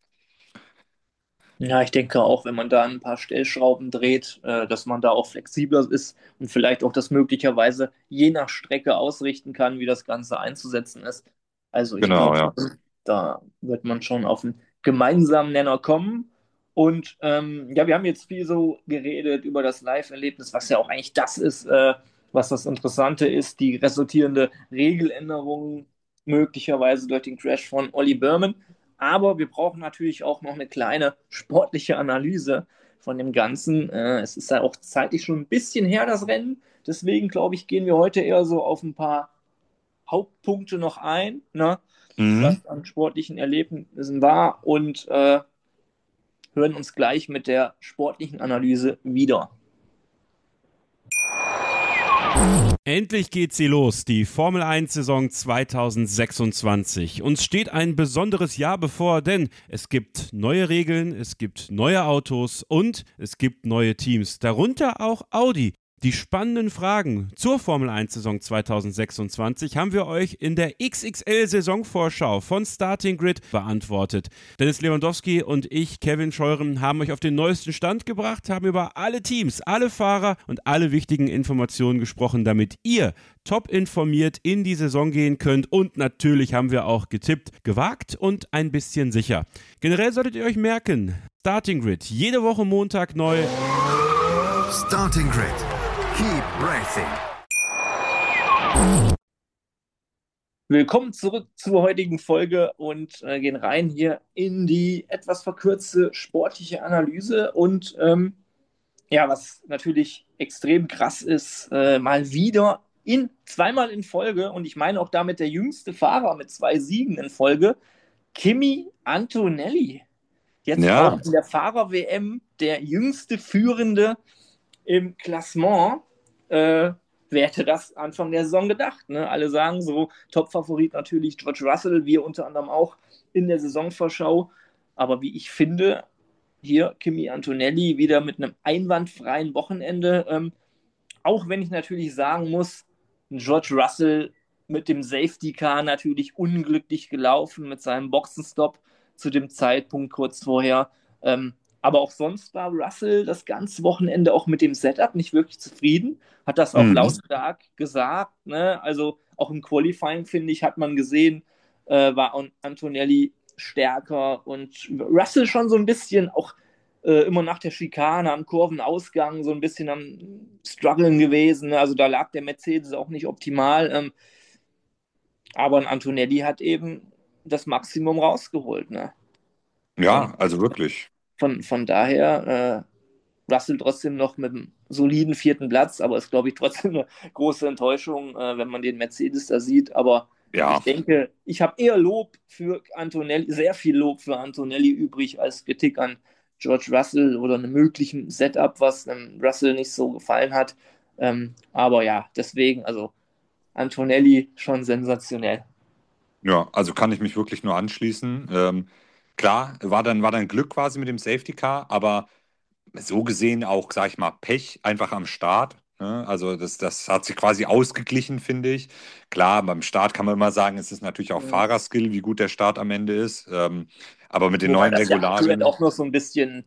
Ja, ich denke auch, wenn man da ein paar Stellschrauben dreht, dass man da auch flexibler ist und vielleicht auch das möglicherweise je nach Strecke ausrichten kann, wie das Ganze einzusetzen ist. Also ich Genau, glaube ja. schon, da wird man schon auf einen gemeinsamen Nenner kommen. Und ja, wir haben jetzt viel so geredet über das Live-Erlebnis, was ja auch eigentlich das ist, was das Interessante ist, die resultierende Regeländerung möglicherweise durch den Crash von Olli Berman. Aber wir brauchen natürlich auch noch eine kleine sportliche Analyse von dem Ganzen. Es ist ja auch zeitlich schon ein bisschen her, das Rennen. Deswegen glaube ich, gehen wir heute eher so auf ein paar Hauptpunkte noch ein, ne, Mhm. was an sportlichen Erlebnissen war. Und hören uns gleich mit der sportlichen Analyse wieder. Endlich geht sie los, die Formel 1 Saison 2026. Uns steht ein besonderes Jahr bevor, denn es gibt neue Regeln, es gibt neue Autos und es gibt neue Teams, darunter auch Audi. Die spannenden Fragen zur Formel 1 Saison 2026 haben wir euch in der XXL-Saisonvorschau von Starting Grid beantwortet. Dennis Lewandowski und ich, Kevin Scheuren, haben euch auf den neuesten Stand gebracht, haben über alle Teams, alle Fahrer und alle wichtigen Informationen gesprochen, damit ihr top informiert in die Saison gehen könnt. Und natürlich haben wir auch getippt, gewagt und ein bisschen sicher. Generell solltet ihr euch merken, Starting Grid, jede Woche Montag neu. Starting Grid. Keep racing. Willkommen zurück zur heutigen Folge und gehen rein hier in die etwas verkürzte sportliche Analyse. Und ja, was natürlich extrem krass ist, mal wieder zweimal in Folge, und ich meine auch damit der jüngste Fahrer mit 2 Siegen in Folge, Kimi Antonelli. Jetzt Ja, auch in der Fahrer-WM der jüngste Führende im Klassement. Wer hätte das Anfang der Saison gedacht? Ne? Alle sagen so, Top-Favorit natürlich George Russell, wir unter anderem auch in der Saisonvorschau. Aber wie ich finde, hier Kimi Antonelli wieder mit einem einwandfreien Wochenende. Auch wenn ich natürlich sagen muss, George Russell mit dem Safety Car natürlich unglücklich gelaufen mit seinem Boxenstopp zu dem Zeitpunkt kurz vorher. Aber auch sonst war Russell das ganze Wochenende auch mit dem Setup nicht wirklich zufrieden, hat das auch lautstark gesagt. Ne? Also auch im Qualifying, finde ich, hat man gesehen, war Antonelli stärker und Russell schon so ein bisschen auch immer nach der Schikane am Kurvenausgang so ein bisschen am Struggeln gewesen. Ne? Also da lag der Mercedes auch nicht optimal. Aber ein Antonelli hat eben das Maximum rausgeholt. Ne? ja, Und also wirklich. von daher Russell trotzdem noch mit einem soliden 4. Platz, aber ist, glaube ich, trotzdem eine große Enttäuschung, wenn man den Mercedes da sieht. Aber Ja, ich denke, ich habe eher Lob für Antonelli, sehr viel Lob für Antonelli übrig, als Kritik an George Russell oder einem möglichen Setup, was Russell nicht so gefallen hat. Aber ja, deswegen, also Antonelli schon sensationell. ja, also kann ich mich wirklich nur anschließen. Klar, war dann Glück quasi mit dem Safety Car, aber so gesehen auch, sag ich mal, Pech einfach am Start. Ne? Also das hat sich quasi ausgeglichen, finde ich. Klar, beim Start kann man immer sagen, es ist natürlich auch Mhm. Fahrerskill, wie gut der Start am Ende ist. Aber mit den Wobei neuen das ja aktuell Regularien, auch noch so ein bisschen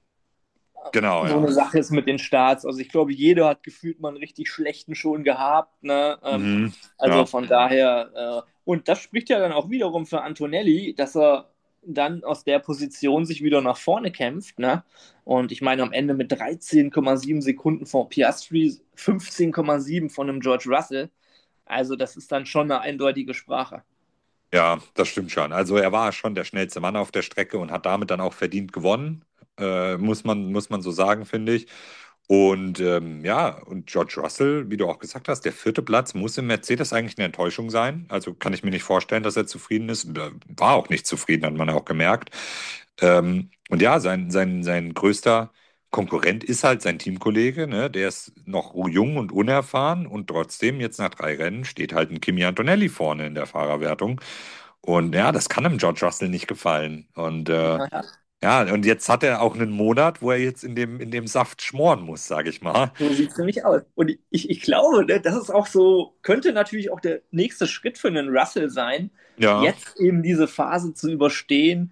genau, so ja. eine Sache ist mit den Starts. Also ich glaube, jeder hat gefühlt mal einen richtig schlechten schon gehabt. Ne? Mhm, Also ja, von daher, und das spricht ja dann auch wiederum für Antonelli, dass er dann aus der Position sich wieder nach vorne kämpft. Ne? Und ich meine, am Ende mit 13,7 Sekunden vor Piastri, 15,7 von einem George Russell. Also das ist dann schon eine eindeutige Sprache. ja, das stimmt schon. Also er war schon der schnellste Mann auf der Strecke und hat damit dann auch verdient gewonnen, muss man so sagen, finde ich. Und ja, und George Russell, wie du auch gesagt hast, der 4. Platz muss im Mercedes eigentlich eine Enttäuschung sein. Also kann ich mir nicht vorstellen, dass er zufrieden ist. War auch nicht zufrieden, hat man ja auch gemerkt. Und ja, sein größter Konkurrent ist halt sein Teamkollege, ne? Der ist noch jung und unerfahren und trotzdem jetzt nach 3 Rennen steht halt ein Kimi Antonelli vorne in der Fahrerwertung. Und ja, das kann dem George Russell nicht gefallen. Und Ja, ja, und jetzt hat er auch einen Monat, wo er jetzt in dem Saft schmoren muss, sage ich mal. so sieht es nämlich aus. Und ich glaube, ne, das ist auch so, könnte natürlich auch der nächste Schritt für einen Russell sein, Ja, jetzt eben diese Phase zu überstehen,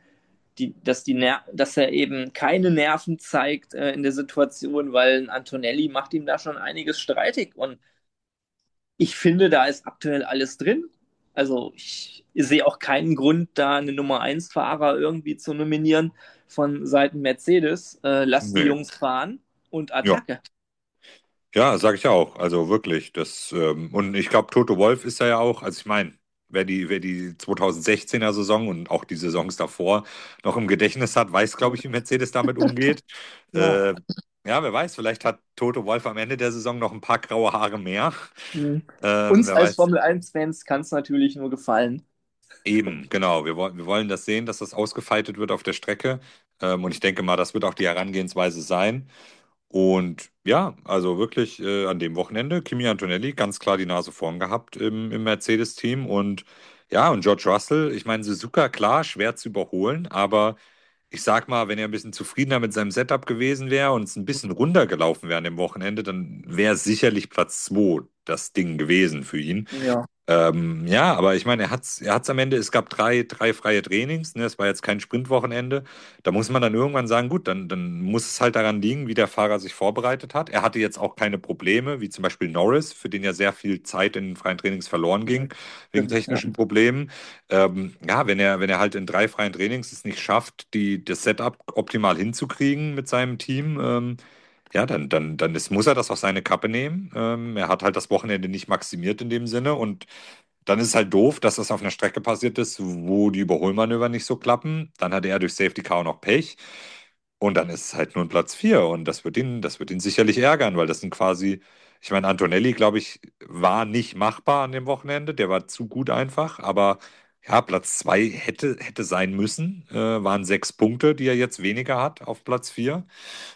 dass er eben keine Nerven zeigt in der Situation, weil ein Antonelli macht ihm da schon einiges streitig. Und ich finde, da ist aktuell alles drin. Also ich sehe auch keinen Grund, da einen Nummer 1 Fahrer irgendwie zu nominieren von Seiten Mercedes. Lass die nee. Jungs fahren und Ja, Attacke. ja, sage ich auch. Also wirklich. Und ich glaube, Toto Wolff ist ja auch, also ich meine, wer die 2016er Saison und auch die Saisons davor noch im Gedächtnis hat, weiß, glaube ich, wie Mercedes damit umgeht. Ja. Äh, ja, wer weiß, vielleicht hat Toto Wolff am Ende der Saison noch ein paar graue Haare mehr. Mhm. Uns Wer als weiß. Formel 1 Fans kann es natürlich nur gefallen. Eben, genau. Wir wollen das sehen, dass das ausgefeitet wird auf der Strecke. Und ich denke mal, das wird auch die Herangehensweise sein. Und ja, also wirklich an dem Wochenende Kimi Antonelli ganz klar die Nase vorn gehabt im Mercedes-Team. Und ja, und George Russell, ich meine, Suzuka, klar, schwer zu überholen, aber ich sag mal, wenn er ein bisschen zufriedener mit seinem Setup gewesen wäre und es ein bisschen runtergelaufen wäre an dem Wochenende, dann wäre sicherlich Platz 2 das Ding gewesen für ihn. Ja, Ja, aber ich meine, er hat's am Ende, es gab drei freie Trainings, ne? Es war jetzt kein Sprintwochenende. Da muss man dann irgendwann sagen, gut, dann muss es halt daran liegen, wie der Fahrer sich vorbereitet hat. Er hatte jetzt auch keine Probleme, wie zum Beispiel Norris, für den ja sehr viel Zeit in den freien Trainings verloren ging, wegen stimmt, ja. technischen Problemen. Ja, wenn er halt in 3 freien Trainings es nicht schafft, das Setup optimal hinzukriegen mit seinem Team, ja, dann muss er das auf seine Kappe nehmen. Er hat halt das Wochenende nicht maximiert in dem Sinne und dann ist es halt doof, dass das auf einer Strecke passiert ist, wo die Überholmanöver nicht so klappen. Dann hatte er durch Safety Car auch noch Pech und dann ist es halt nur ein Platz 4 und das wird ihn sicherlich ärgern, weil das sind quasi, ich meine, Antonelli, glaube ich, war nicht machbar an dem Wochenende, der war zu gut einfach, aber ja, Platz 2 hätte sein müssen, waren 6 Punkte, die er jetzt weniger hat auf Platz 4.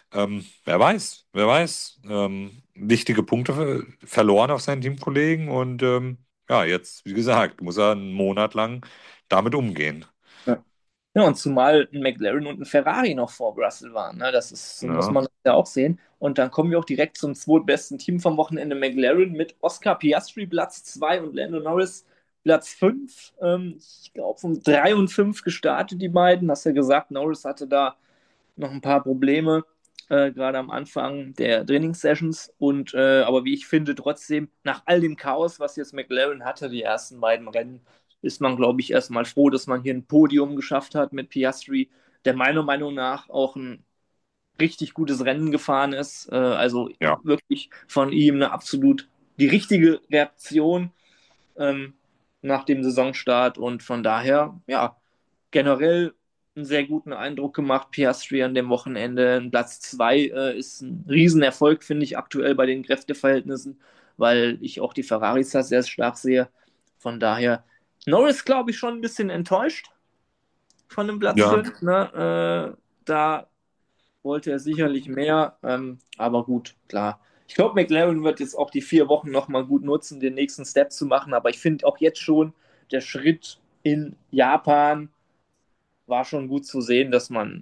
Wer weiß, wer weiß. Wichtige Punkte verloren auf seinen Teamkollegen und ja, jetzt, wie gesagt, muss er einen Monat lang damit umgehen. Ja. Ja, und zumal ein McLaren und ein Ferrari noch vor Russell waren. Ne? Das ist, so muss Ja, man das ja auch sehen. Und dann kommen wir auch direkt zum zweitbesten Team vom Wochenende, McLaren, mit Oscar Piastri Platz 2 und Lando Norris Platz 5. Ich glaube, um 3 und 5 gestartet, die beiden. Hast ja gesagt, Norris hatte da noch ein paar Probleme, gerade am Anfang der Trainingssessions. Aber wie ich finde, trotzdem, nach all dem Chaos, was jetzt McLaren hatte, die ersten beiden Rennen, ist man, glaube ich, erstmal froh, dass man hier ein Podium geschafft hat mit Piastri, der meiner Meinung nach auch ein richtig gutes Rennen gefahren ist. Also ja. wirklich von ihm eine absolut die richtige Reaktion ähm, nach dem Saisonstart und von daher, ja, generell einen sehr guten Eindruck gemacht. Piastri an dem Wochenende. Platz 2 ist ein Riesenerfolg, finde ich, aktuell bei den Kräfteverhältnissen, weil ich auch die Ferraris da sehr stark sehe. Von daher, Norris, glaube ich, schon ein bisschen enttäuscht von dem Platz Ja, 5. Ne? Da wollte er sicherlich mehr, aber gut, klar. Ich glaube, McLaren wird jetzt auch die 4 Wochen nochmal gut nutzen, den nächsten Step zu machen, aber ich finde auch jetzt schon, der Schritt in Japan war schon gut zu sehen, dass man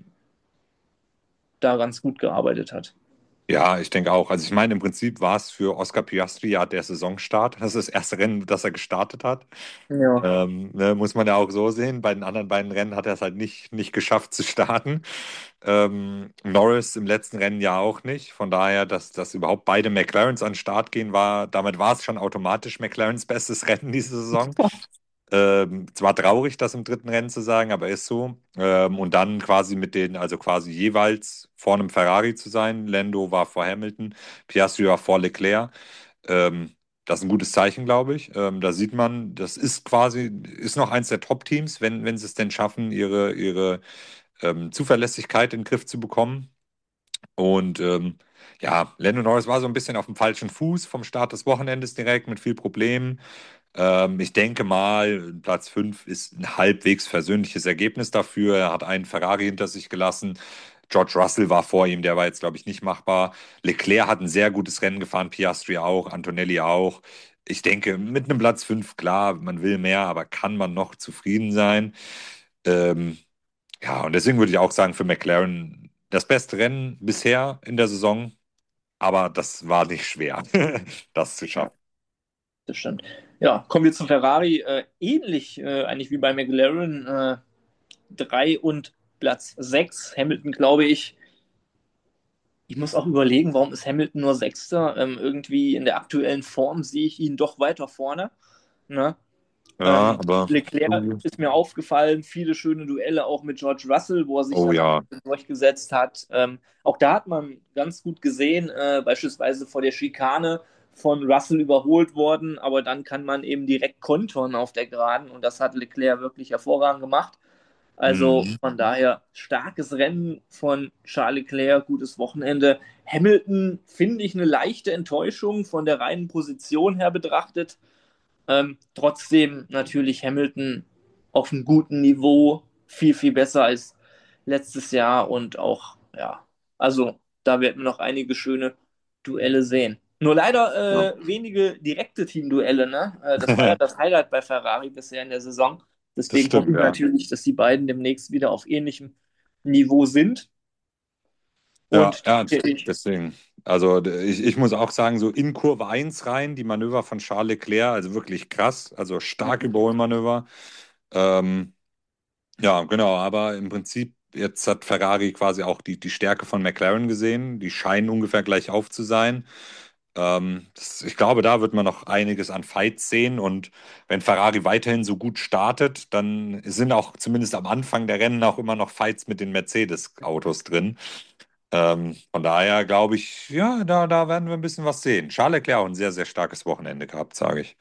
da ganz gut gearbeitet hat. ja, ich denke auch. Also ich meine, im Prinzip war es für Oscar Piastri ja der Saisonstart. Das ist das erste Rennen, das er gestartet hat. Ja, Ne, muss man ja auch so sehen. Bei den anderen beiden Rennen hat er es halt nicht geschafft zu starten. Norris im letzten Rennen ja auch nicht. Von daher, dass überhaupt beide McLarens an den Start gehen, damit war es schon automatisch McLarens bestes Rennen diese Saison. Zwar traurig, das im dritten Rennen zu sagen, aber ist so. Und dann quasi also quasi jeweils vor einem Ferrari zu sein. Lando war vor Hamilton, Piastri war vor Leclerc. Ähm, Das ist ein gutes Zeichen, glaube ich. Da sieht man, das ist noch eins der Top-Teams, wenn sie es denn schaffen, ihre Zuverlässigkeit in den Griff zu bekommen. Und ja, Lando Norris war so ein bisschen auf dem falschen Fuß vom Start des Wochenendes direkt mit viel Problemen. Ich denke mal, Platz 5 ist ein halbwegs versöhnliches Ergebnis dafür. Er hat einen Ferrari hinter sich gelassen. George Russell war vor ihm, der war jetzt, glaube ich, nicht machbar. Leclerc hat ein sehr gutes Rennen gefahren, Piastri auch, Antonelli auch. Ich denke, mit einem Platz 5 klar, man will mehr, aber kann man noch zufrieden sein. Ähm, ja, und deswegen würde ich auch sagen, für McLaren das beste Rennen bisher in der Saison, aber das war nicht schwer, das zu ja, schaffen. das stimmt. Ja, kommen wir zum Ferrari. Ähnlich eigentlich wie bei McLaren. 3 und Platz 6. Hamilton, glaube ich. Ich muss auch überlegen, warum ist Hamilton nur Sechster? Irgendwie in der aktuellen Form sehe ich ihn doch weiter vorne. Ne? Ja, aber Leclerc ist mir aufgefallen, viele schöne Duelle auch mit George Russell, wo er sich oh dann auch ja. durchgesetzt hat. Auch da hat man ganz gut gesehen, beispielsweise vor der Schikane von Russell überholt worden, aber dann kann man eben direkt kontern auf der Geraden und das hat Leclerc wirklich hervorragend gemacht. Also Mhm. von daher starkes Rennen von Charles Leclerc, gutes Wochenende. Hamilton finde ich eine leichte Enttäuschung von der reinen Position her betrachtet. Trotzdem natürlich Hamilton auf einem guten Niveau, viel, viel besser als letztes Jahr und auch, ja, also da werden wir noch einige schöne Duelle sehen. Nur Ja. leider wenige direkte Teamduelle, ne? Das war ja das Highlight bei Ferrari bisher in der Saison. Das Deswegen hoffe stimmt, ich ja. natürlich, dass die beiden demnächst wieder auf ähnlichem Niveau sind. Ja, Und ja, denke ich, deswegen. Also ich muss auch sagen, so in Kurve eins rein, die Manöver von Charles Leclerc, also wirklich krass, also starke Überholmanöver. Ähm, ja, genau, aber im Prinzip, jetzt hat Ferrari quasi auch die Stärke von McLaren gesehen. Die scheinen ungefähr gleich auf zu sein. Ich glaube, da wird man noch einiges an Fights sehen und wenn Ferrari weiterhin so gut startet, dann sind auch zumindest am Anfang der Rennen auch immer noch Fights mit den Mercedes-Autos drin. Von daher glaube ich, ja, da werden wir ein bisschen was sehen. Charles Leclerc auch ein sehr, sehr starkes Wochenende gehabt, sage ich.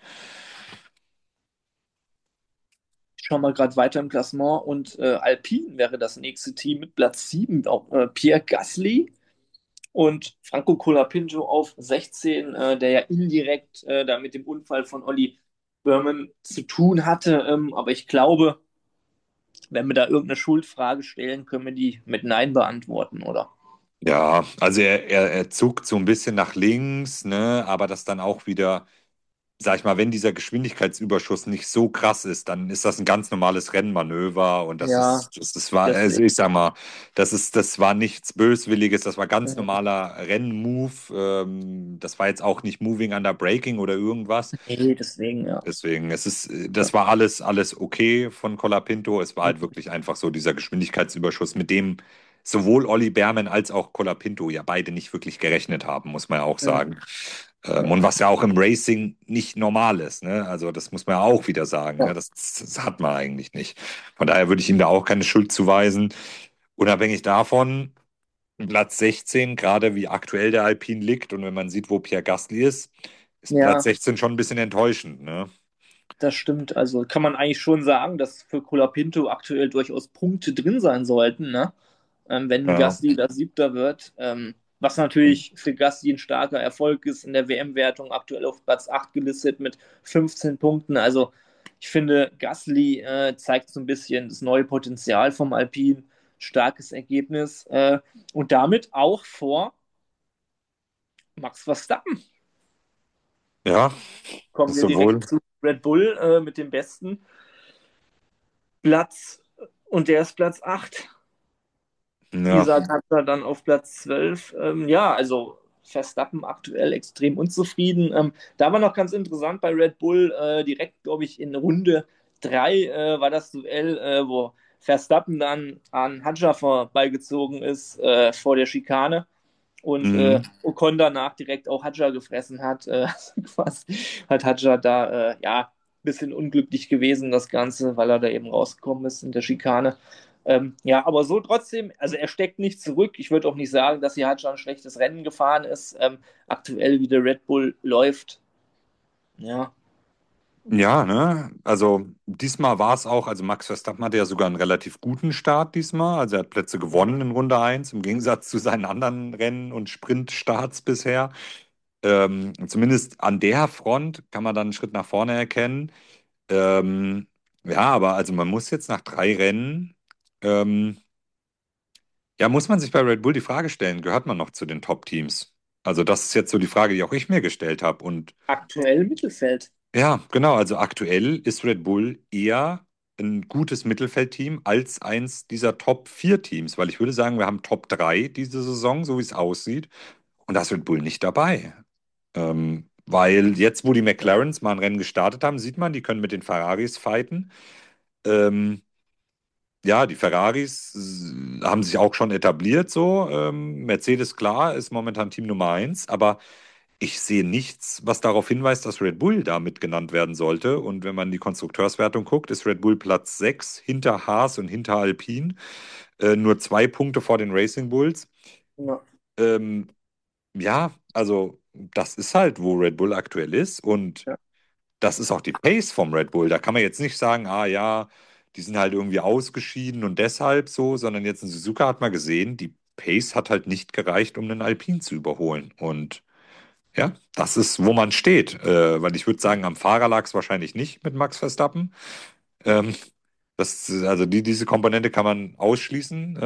ich schaue mal gerade weiter im Klassement und Alpine wäre das nächste Team mit Platz 7, auch Pierre Gasly und Franco Colapinto auf 16, der ja indirekt da mit dem Unfall von Olli Berman zu tun hatte. Aber ich glaube, wenn wir da irgendeine Schuldfrage stellen, können wir die mit Nein beantworten, oder? Ja, also er zuckt so ein bisschen nach links, ne, aber das dann auch wieder, sag ich mal, wenn dieser Geschwindigkeitsüberschuss nicht so krass ist, dann ist das ein ganz normales Rennmanöver und Ja, das war, also deswegen. ich sag mal, das war nichts Böswilliges, das war ganz normaler Rennmove. Das war jetzt auch nicht Moving under Braking oder irgendwas. Nee, deswegen, ja. Deswegen, das war alles okay von Colapinto. Es war halt wirklich einfach so dieser Geschwindigkeitsüberschuss, mit dem sowohl Olli Behrmann als auch Colapinto ja beide nicht wirklich gerechnet haben, muss man ja auch Ja, sagen. Und was ja auch im Racing nicht normal ist, ne? Also das muss man ja auch wieder sagen, ne? ja, Das hat man eigentlich nicht. Von daher würde ich ihm da auch keine Schuld zuweisen. Unabhängig davon, Platz 16, gerade wie aktuell der Alpine liegt und wenn man sieht, wo Pierre Gasly ist Platz ja, 16 schon ein bisschen enttäuschend, ne? das stimmt. Also kann man eigentlich schon sagen, dass für Colapinto aktuell durchaus Punkte drin sein sollten, ne? Wenn Ja. Gasly da Siebter wird. Was natürlich für Gasly ein starker Erfolg ist, in der WM-Wertung aktuell auf Platz 8 gelistet mit 15 Punkten. Also ich finde, Gasly zeigt so ein bisschen das neue Potenzial vom Alpine. Starkes Ergebnis. Und damit auch vor Max Verstappen. Ja, Kommen das wir direkt sowohl. zu Red Bull mit dem besten Platz. Und der ist Platz 8. Ja, Isaac hat er dann auf Platz 12. Ja, also Verstappen aktuell extrem unzufrieden. Da war noch ganz interessant bei Red Bull, direkt, glaube ich, in Runde 3 war das Duell, wo Verstappen dann an Hadjar vorbeigezogen ist vor der Schikane und mhm. Ocon danach direkt auch Hadjar gefressen hat. Quasi hat Hadjar da ja ein bisschen unglücklich gewesen, das Ganze, weil er da eben rausgekommen ist in der Schikane. Ja, aber so trotzdem, also er steckt nicht zurück. Ich würde auch nicht sagen, dass hier Hadjar ein schlechtes Rennen gefahren ist. Aktuell, wie der Red Bull läuft. Ja, Ja, ne? Also diesmal war es auch, also Max Verstappen hatte ja sogar einen relativ guten Start diesmal. Also er hat Plätze gewonnen in Runde eins im Gegensatz zu seinen anderen Rennen- und Sprintstarts bisher. Zumindest an der Front kann man dann einen Schritt nach vorne erkennen. Ähm, ja, aber also man muss jetzt nach 3 Rennen, ähm, ja, muss man sich bei Red Bull die Frage stellen, gehört man noch zu den Top-Teams? Also das ist jetzt so die Frage, die auch ich mir gestellt habe. Und aktuell Mittelfeld. ja, genau, also aktuell ist Red Bull eher ein gutes Mittelfeldteam als eins dieser Top 4 Teams, weil ich würde sagen, wir haben Top 3 diese Saison, so wie es aussieht. Und da ist Red Bull nicht dabei. Weil jetzt, wo die McLarens mal ein Rennen gestartet haben, sieht man, die können mit den Ferraris fighten. Ähm, ja, die Ferraris haben sich auch schon etabliert so. Mercedes, klar, ist momentan Team Nummer 1, aber ich sehe nichts, was darauf hinweist, dass Red Bull da mitgenannt werden sollte. Und wenn man die Konstrukteurswertung guckt, ist Red Bull Platz 6 hinter Haas und hinter Alpine. Nur 2 Punkte vor den Racing Bulls. Ja, Ähm, ja, also das ist halt, wo Red Bull aktuell ist. Und ja, das ist auch die Pace vom Red Bull. Da kann man jetzt nicht sagen, ah ja, die sind halt irgendwie ausgeschieden und deshalb so, sondern jetzt in Suzuka hat man gesehen, die Pace hat halt nicht gereicht, um einen Alpine zu überholen. Und ja, das ist, wo man steht. Weil ich würde sagen, am Fahrer lag es wahrscheinlich nicht mit Max Verstappen. Ähm, Also diese Komponente kann man ausschließen.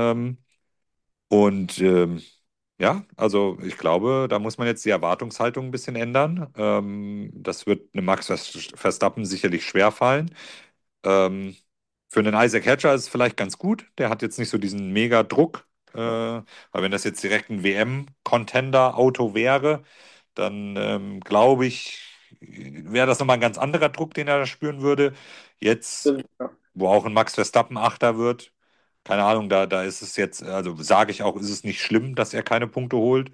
Und ja, also ich glaube, da muss man jetzt die Erwartungshaltung ein bisschen ändern. Das wird einem Max Verstappen sicherlich schwerfallen. Ähm, für einen Isaac Hatcher ist es vielleicht ganz gut. Der hat jetzt nicht so diesen Mega-Druck. Weil wenn das jetzt direkt ein WM-Contender-Auto wäre, dann glaube ich, wäre das nochmal ein ganz anderer Druck, den er da spüren würde. Jetzt, Ja. wo auch ein Max Verstappen Achter wird, keine Ahnung, da ist es jetzt, also sage ich auch, ist es nicht schlimm, dass er keine Punkte holt.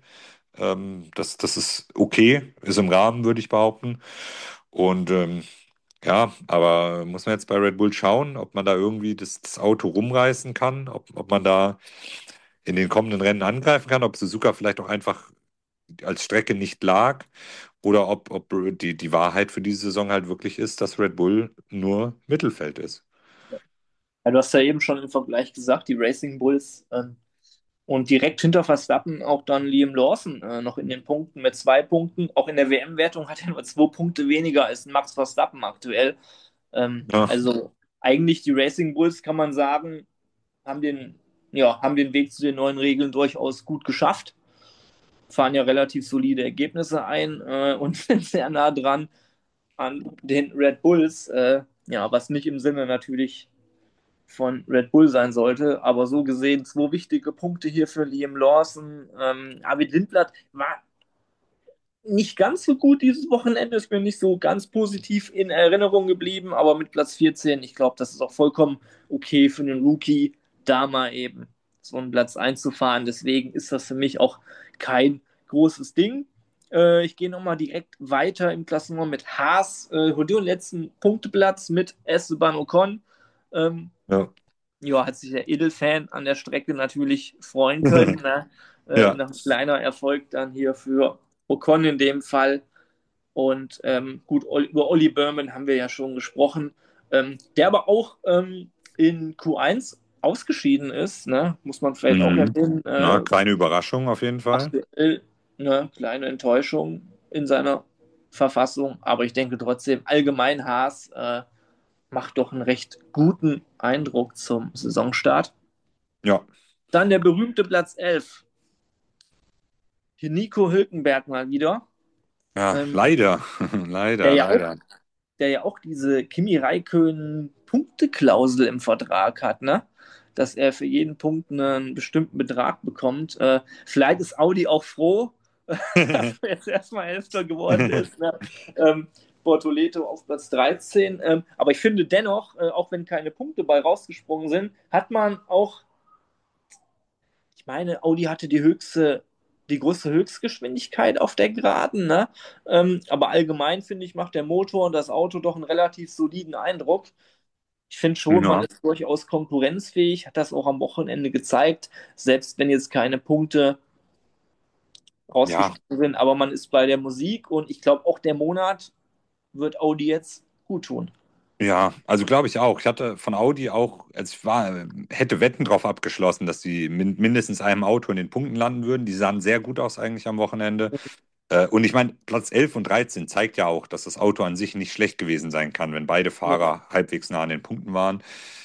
Das ist okay, ist im Rahmen, würde ich behaupten. Und ja, aber muss man jetzt bei Red Bull schauen, ob man da irgendwie das Auto rumreißen kann, ob man da in den kommenden Rennen angreifen kann, ob Suzuka vielleicht auch einfach als Strecke nicht lag oder ob die Wahrheit für diese Saison halt wirklich ist, dass Red Bull nur Mittelfeld ist. Ja, du hast ja eben schon im Vergleich gesagt, die Racing Bulls und direkt hinter Verstappen auch dann Liam Lawson noch in den Punkten mit 2 Punkten. Auch in der WM-Wertung hat er nur 2 Punkte weniger als Max Verstappen aktuell. Ja, Also eigentlich die Racing Bulls, kann man sagen, haben den Weg zu den neuen Regeln durchaus gut geschafft. Fahren ja relativ solide Ergebnisse ein und sind sehr nah dran an den Red Bulls. Ja, was nicht im Sinne natürlich von Red Bull sein sollte. Aber so gesehen 2 wichtige Punkte hier für Liam Lawson. Arvid Lindblad war nicht ganz so gut dieses Wochenende, ist mir nicht so ganz positiv in Erinnerung geblieben, aber mit Platz 14, ich glaube, das ist auch vollkommen okay für einen Rookie, da mal eben so einen Platz einzufahren. Deswegen ist das für mich auch kein großes Ding. Ich gehe nochmal direkt weiter im Klassement mit Haas, holt den letzten Punkteplatz mit Esteban Ocon. Ähm, ja, ja, hat sich der Edelfan an der Strecke natürlich freuen können. Ne? ja, Nach einem kleiner Erfolg dann hier für Ocon in dem Fall. Und gut, über Olli Berman haben wir ja schon gesprochen, der aber auch in Q1 ausgeschieden ist, ne? Muss man vielleicht auch mhm. erwähnen. Ja, kleine Überraschung auf jeden Fall. Aktuell eine kleine Enttäuschung in seiner Verfassung, aber ich denke trotzdem, allgemein Haas macht doch einen recht guten Eindruck zum Saisonstart. Ja, Dann der berühmte Platz 11. Hier Nico Hülkenberg mal wieder, ja, ähm, leider, der, leider, ja auch, leider. der ja auch diese Kimi Räikkönen-Punkteklausel im Vertrag hat, ne? Dass er für jeden Punkt einen bestimmten Betrag bekommt. Vielleicht ist Audi auch froh, dass er jetzt erstmal Elfter geworden ist. Ne? Bortoleto auf Platz 13. Aber ich finde dennoch, auch wenn keine Punkte bei rausgesprungen sind, hat man auch, ich meine, Audi hatte die größte Höchstgeschwindigkeit auf der Geraden, ne? Aber allgemein finde ich, macht der Motor und das Auto doch einen relativ soliden Eindruck. Ich finde schon, man Ja, ist durchaus konkurrenzfähig, hat das auch am Wochenende gezeigt, selbst wenn jetzt keine Punkte ja, rausgesprungen sind, aber man ist bei der Musik und ich glaube auch der Monat wird Audi jetzt gut tun. ja, also glaube ich auch. Ich hatte von Audi auch, als ich war, hätte Wetten drauf abgeschlossen, dass sie mit mindestens einem Auto in den Punkten landen würden. Die sahen sehr gut aus eigentlich am Wochenende. Und ich meine, Platz 11 und 13 zeigt ja auch, dass das Auto an sich nicht schlecht gewesen sein kann, wenn beide Fahrer halbwegs nah an den Punkten waren.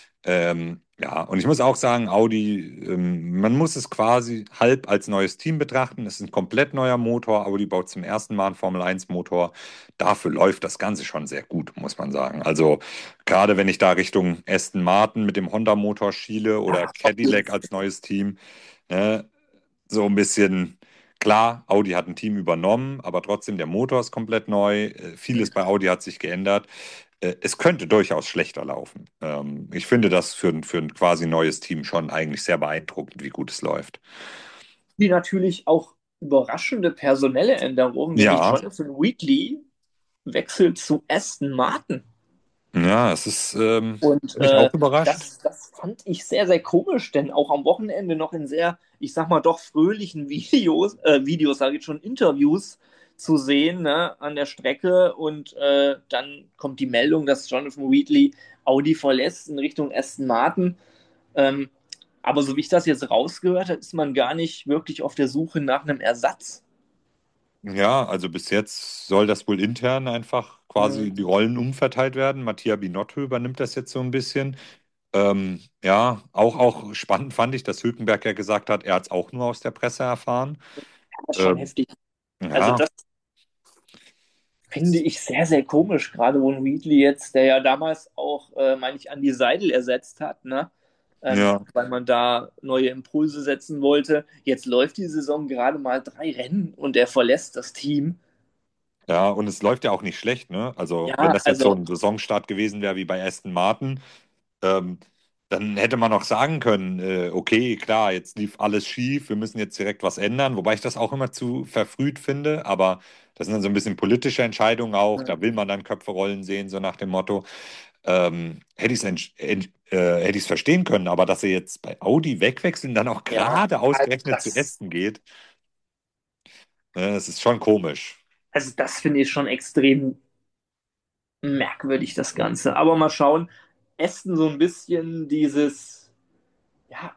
Ja, und ich muss auch sagen, Audi, man muss es quasi halb als neues Team betrachten. Es ist ein komplett neuer Motor. Audi baut zum ersten Mal einen Formel 1 Motor. Dafür läuft das Ganze schon sehr gut, muss man sagen. Also gerade wenn ich da Richtung Aston Martin mit dem Honda-Motor schiele oder Cadillac als neues Team, ne, so ein bisschen. Klar, Audi hat ein Team übernommen, aber trotzdem, der Motor ist komplett neu. Vieles bei Audi hat sich geändert. Es könnte durchaus schlechter laufen. Ich finde das für ein quasi neues Team schon eigentlich sehr beeindruckend, wie gut es läuft. Die natürlich auch überraschende personelle Änderungen, nämlich Ja, Jonathan Wheatley wechselt zu Aston Martin. ja, es ist, Und bin ich auch überrascht. das fand ich sehr, sehr komisch, denn auch am Wochenende noch in sehr, ich sag mal, doch fröhlichen Videos, sage ich schon, Interviews zu sehen, ne, an der Strecke. Und dann kommt die Meldung, dass Jonathan Wheatley Audi verlässt in Richtung Aston Martin. Ähm, aber so wie ich das jetzt rausgehört habe, ist man gar nicht wirklich auf der Suche nach einem Ersatz. Ja, also bis jetzt soll das wohl intern einfach quasi Mhm. die Rollen umverteilt werden. Mattia Binotto übernimmt das jetzt so ein bisschen. Ja, auch spannend fand ich, dass Hülkenberg ja gesagt hat, er hat es auch nur aus der Presse erfahren. Das ist schon Ähm, heftig. Also ja, das finde ich sehr, sehr komisch, gerade wo ein Wheatley jetzt, der ja damals auch, meine ich, Andy Seidel ersetzt hat, ne? ja, Weil man da neue Impulse setzen wollte. Jetzt läuft die Saison gerade mal 3 Rennen und er verlässt das Team. ja, und es läuft ja auch nicht schlecht, ne? Also, wenn Ja, das jetzt so also, ein Saisonstart gewesen wäre wie bei Aston Martin, ähm, dann hätte man auch sagen können, okay, klar, jetzt lief alles schief, wir müssen jetzt direkt was ändern, wobei ich das auch immer zu verfrüht finde, aber das sind dann so ein bisschen politische Entscheidungen auch, da will man dann Köpfe rollen sehen, so nach dem Motto. Hätte ich es verstehen können, aber dass er jetzt bei Audi wegwechseln, dann auch ja, gerade ausgerechnet zu das, Aston geht, das ist schon komisch. also das finde ich schon extrem merkwürdig, das Ganze. Aber mal schauen, Aston so ein bisschen dieses, ja,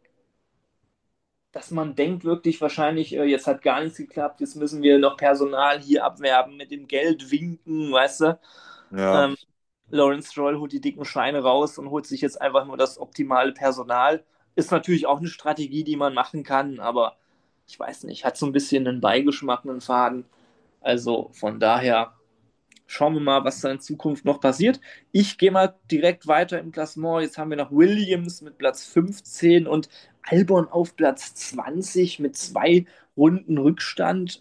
dass man denkt wirklich wahrscheinlich, jetzt hat gar nichts geklappt, jetzt müssen wir noch Personal hier abwerben, mit dem Geld winken, weißt du? Ja, Ähm, Lawrence Stroll holt die dicken Scheine raus und holt sich jetzt einfach nur das optimale Personal. Ist natürlich auch eine Strategie, die man machen kann, aber ich weiß nicht, hat so ein bisschen einen Beigeschmack, einen Faden. Also von daher schauen wir mal, was da in Zukunft noch passiert. Ich gehe mal direkt weiter im Klassement. Jetzt haben wir noch Williams mit Platz 15 und Albon auf Platz 20 mit 2 Runden Rückstand.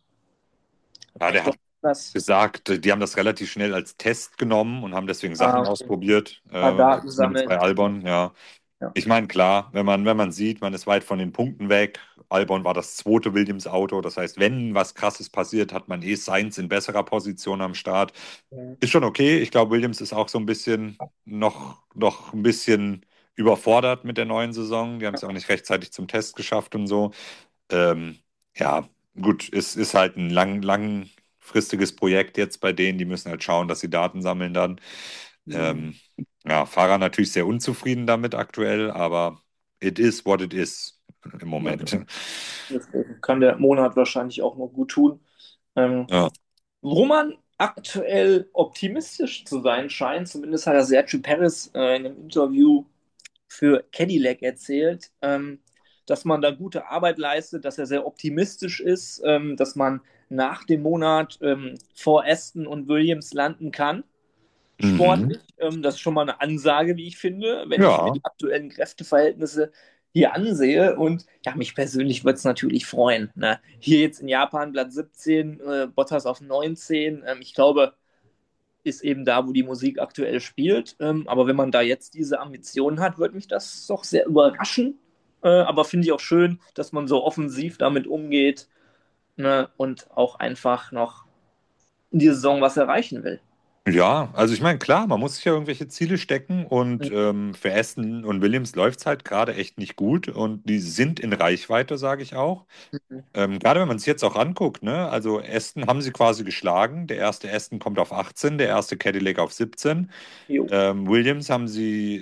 ja, der Reicht doch hat das. gesagt, die haben das relativ schnell als Test genommen und haben deswegen Sachen Okay. ausprobiert, Ein paar Daten zumindest sammeln. bei Albon, ja. Ja. Ich meine, klar, wenn man sieht, man ist weit von den Punkten weg. Albon war das zweite Williams-Auto. Das heißt, wenn was Krasses passiert, hat man Sainz in besserer Position am Start. Ist schon okay. Ich glaube, Williams ist auch so ein bisschen noch ein bisschen überfordert mit der neuen Saison. Die haben es auch nicht rechtzeitig zum Test geschafft und so. Ähm, ja, gut, es ist halt ein langfristiges Projekt jetzt bei denen. Die müssen halt schauen, dass sie Daten sammeln dann. Ähm, ja, Fahrer natürlich sehr unzufrieden damit aktuell, aber it is what it is im Moment. Deswegen kann der Monat wahrscheinlich auch noch gut tun. Ähm, Ja. Wo man aktuell optimistisch zu sein scheint, zumindest hat er Sergio Perez in einem Interview für Cadillac erzählt, dass man da gute Arbeit leistet, dass er sehr optimistisch ist, dass man nach dem Monat vor Aston und Williams landen kann. Mhm. Sportlich, das ist schon mal eine Ansage, wie ich finde, wenn ich mir Ja, die aktuellen Kräfteverhältnisse hier ansehe. Und ja, mich persönlich würde es natürlich freuen. Ne? Hier jetzt in Japan Platz 17, Bottas auf 19. Ich glaube, ist eben da, wo die Musik aktuell spielt. Aber wenn man da jetzt diese Ambitionen hat, würde mich das doch sehr überraschen. Aber finde ich auch schön, dass man so offensiv damit umgeht, ne? Und auch einfach noch in dieser Saison was erreichen will. ja, also ich meine, klar, man muss sich ja irgendwelche Ziele stecken und für Aston und Williams läuft es halt gerade echt nicht gut und die sind in Reichweite, sage ich auch. Gerade wenn man es jetzt auch anguckt, ne? Also Aston haben sie quasi geschlagen. Der erste Aston kommt auf 18, der erste Cadillac auf 17. Jo. Williams haben sie